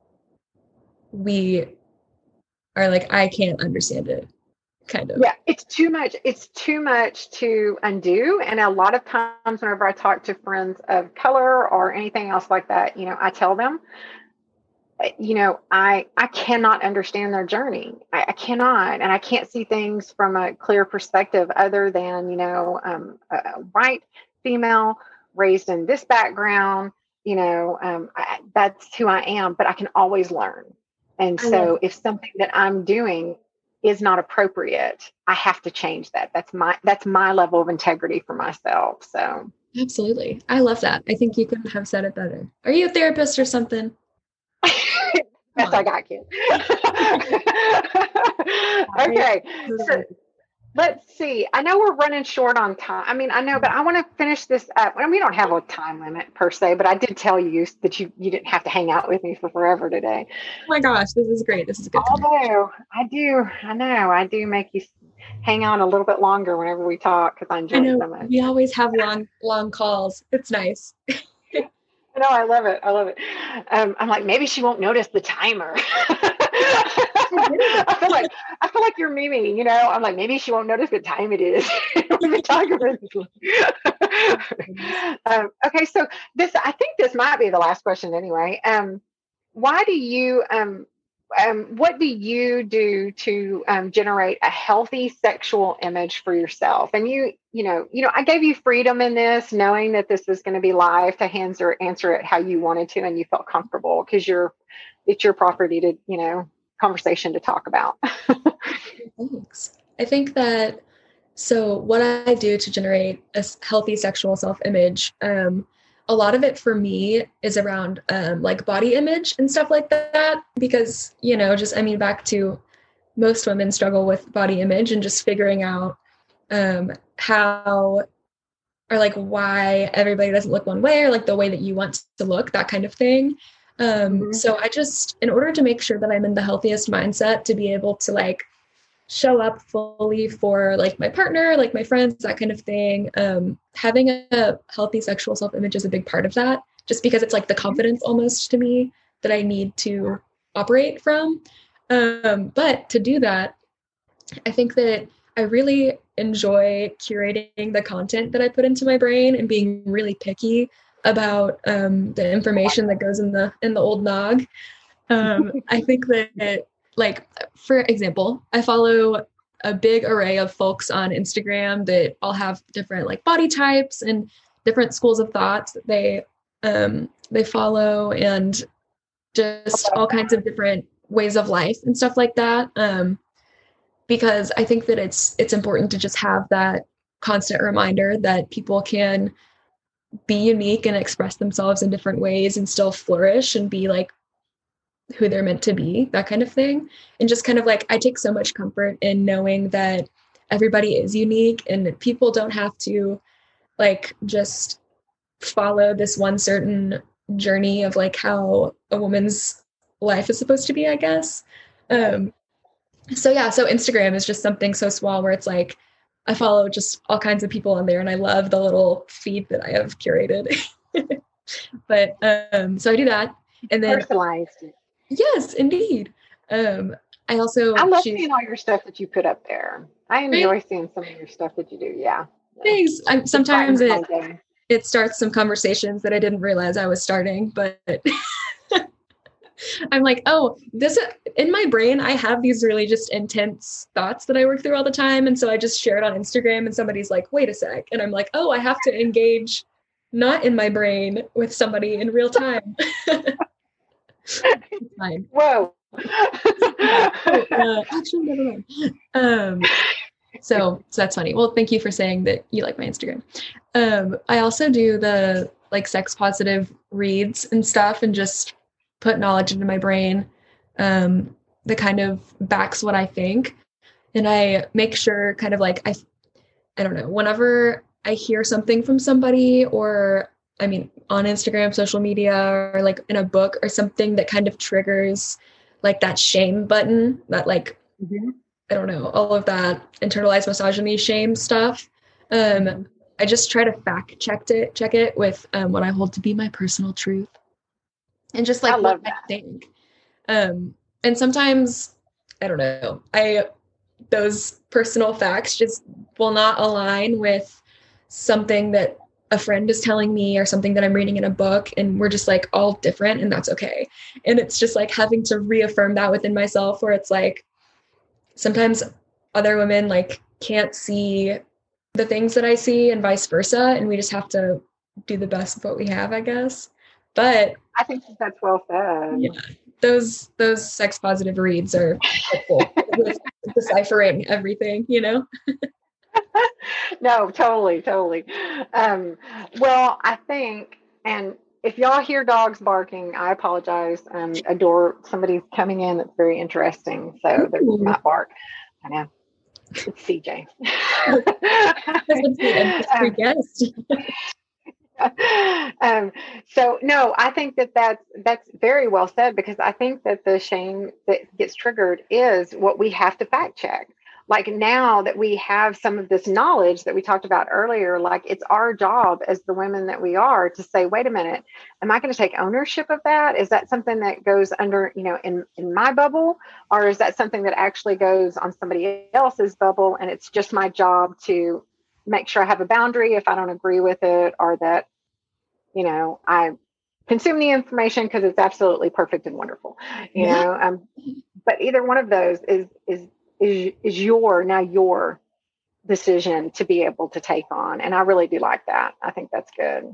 we are like, I can't understand it, kind of. Yeah, it's too much. It's too much to undo. And a lot of times whenever I talk to friends of color or anything else like that, I tell them, I cannot understand their journey. I cannot. And I can't see things from a clear perspective other than, a white female raised in this background, that's who I am, but I can always learn. And so if something that I'm doing is not appropriate, I have to change that. That's my level of integrity for myself. So absolutely. I love that. I think you couldn't have said it better. Are you a therapist or something? Yes, I got kids. Okay. let's see. I know we're running short on time. I mean, I know, but I want to finish this up. And we don't have a time limit per se, but I did tell you that you didn't have to hang out with me for forever today. Oh my gosh, this is great. This is a good time. Although I know, I do make you hang on a little bit longer whenever we talk because I enjoy it so much. We always have long calls. It's nice. No, I love it. I love it. I'm like, maybe she won't notice the timer. I feel like you're Mimi, you know. I'm like, maybe she won't notice what time it is. We've been talking about this. Okay, so I think this might be the last question anyway. Why do you what do you do to generate a healthy sexual image for yourself? And you know, I gave you freedom in this, knowing that this was going to be live to answer it how you wanted to, and you felt comfortable because it's your property to, conversation to talk about. Thanks. I think that, so what I do to generate a healthy sexual self-image, a lot of it for me is around like body image and stuff like that, because, back to most women struggle with body image and just figuring out how or like why everybody doesn't look one way or like the way that you want to look, that kind of thing. So I just, in order to make sure that I'm in the healthiest mindset to be able to like show up fully for like my partner, like my friends, that kind of thing. Having a healthy sexual self-image is a big part of that, just because it's like the confidence almost to me that I need to operate from. But to do that, I think that I really enjoy curating the content that I put into my brain and being really picky about the information that goes in the old nog. I think that, like, for example, I follow a big array of folks on Instagram that all have different like body types and different schools of thoughts that they follow, and just all kinds of different ways of life and stuff like that. Because I think that it's important to just have that constant reminder that people can be unique and express themselves in different ways and still flourish and be like who they're meant to be, that kind of thing. And just kind of like, I take so much comfort in knowing that everybody is unique and people don't have to like just follow this one certain journey of like how a woman's life is supposed to be, I guess. So Instagram is just something so small where it's like, I follow just all kinds of people on there and I love the little feed that I have curated. But so I do that. And then personalized. Yes, indeed. I love seeing all your stuff that you put up there. I enjoy seeing some of your stuff that you do. Yeah. Thanks. Sometimes it starts some conversations that I didn't realize I was starting, but I'm like, oh, this in my brain, I have these really just intense thoughts that I work through all the time. And so I just share it on Instagram and somebody's like, wait a sec. And I'm like, oh, I have to engage not in my brain with somebody in real time. Fine. Whoa. Actually, never mind. So that's funny. Well, thank you for saying that you like my Instagram. I also do the like sex positive reads and stuff and just put knowledge into my brain that kind of backs what I think. And I make sure kind of like, I don't know, whenever I hear something from somebody or on Instagram, social media, or like in a book or something that kind of triggers like that shame button, that like, I don't know, all of that internalized misogyny, shame stuff. I just try to fact check it with what I hold to be my personal truth. And just like what I think. And sometimes, I don't know, those personal facts just will not align with something that a friend is telling me or something that I'm reading in a book, and we're just like all different, and that's okay. And it's just like having to reaffirm that within myself, where it's like sometimes other women like can't see the things that I see and vice versa, and we just have to do the best with what we have, I guess. But I think that's well said. Yeah, those sex positive reads are helpful with deciphering everything, No, totally. Well, I think, and if y'all hear dogs barking, I apologize. Somebody's coming in that's very interesting, so they might bark. I know. It's CJ. That's the mystery guest. So no, I think that's very well said, because I think that the shame that gets triggered is what we have to fact check. Like, now that we have some of this knowledge that we talked about earlier, like, it's our job as the women that we are to say, wait a minute, am I going to take ownership of that? Is that something that goes under, in my bubble, or is that something that actually goes on somebody else's bubble? And it's just my job to make sure I have a boundary if I don't agree with it, or that, I consume the information because it's absolutely perfect and wonderful, but either one of those is your decision to be able to take on. And I really do like that. I think that's good.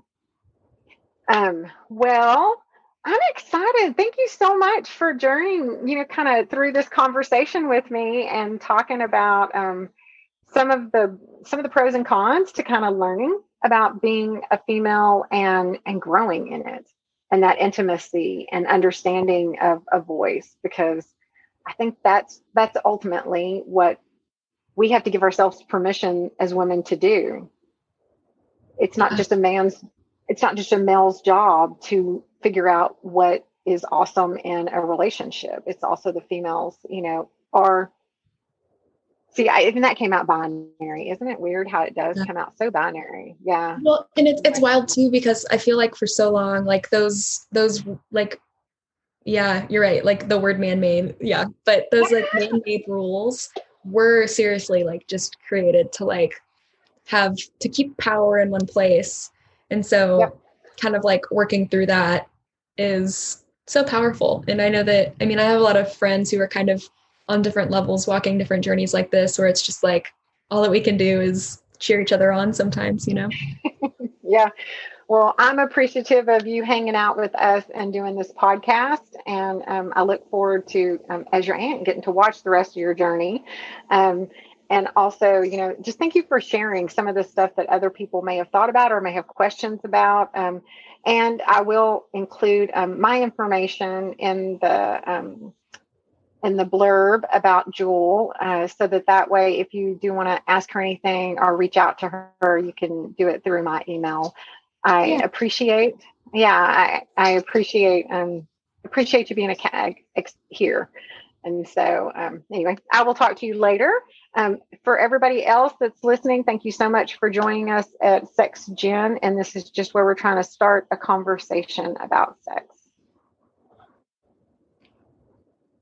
Well, I'm excited. Thank you so much for journeying, kind of through this conversation with me and talking about some of the pros and cons to kind of learning about being a female and growing in it, and that intimacy and understanding of a voice, because I think that's ultimately what we have to give ourselves permission as women to do. It's not just a male's job to figure out what is awesome in a relationship. It's also the females, are. See, and that came out binary. Isn't it weird how it does come out so binary? Yeah. Well, and it's wild too, because I feel like for so long, like those like, yeah, you're right. Like the word man-made. Yeah. But those like man-made rules were seriously like just created to like have to keep power in one place. And so kind of like working through that is so powerful. And I know that, I have a lot of friends who are kind of on different levels, walking different journeys like this, where it's just like all that we can do is cheer each other on sometimes, Yeah. Well, I'm appreciative of you hanging out with us and doing this podcast. And I look forward to, as your aunt, getting to watch the rest of your journey. And also, just thank you for sharing some of the stuff that other people may have thought about or may have questions about. And I will include my information in the blurb about Jewel, so that way, if you do want to ask her anything or reach out to her, you can do it through my email. I appreciate you being a CAG here. And so anyway, I will talk to you later. For everybody else that's listening, thank you so much for joining us at Sex Gen. And this is just where we're trying to start a conversation about sex.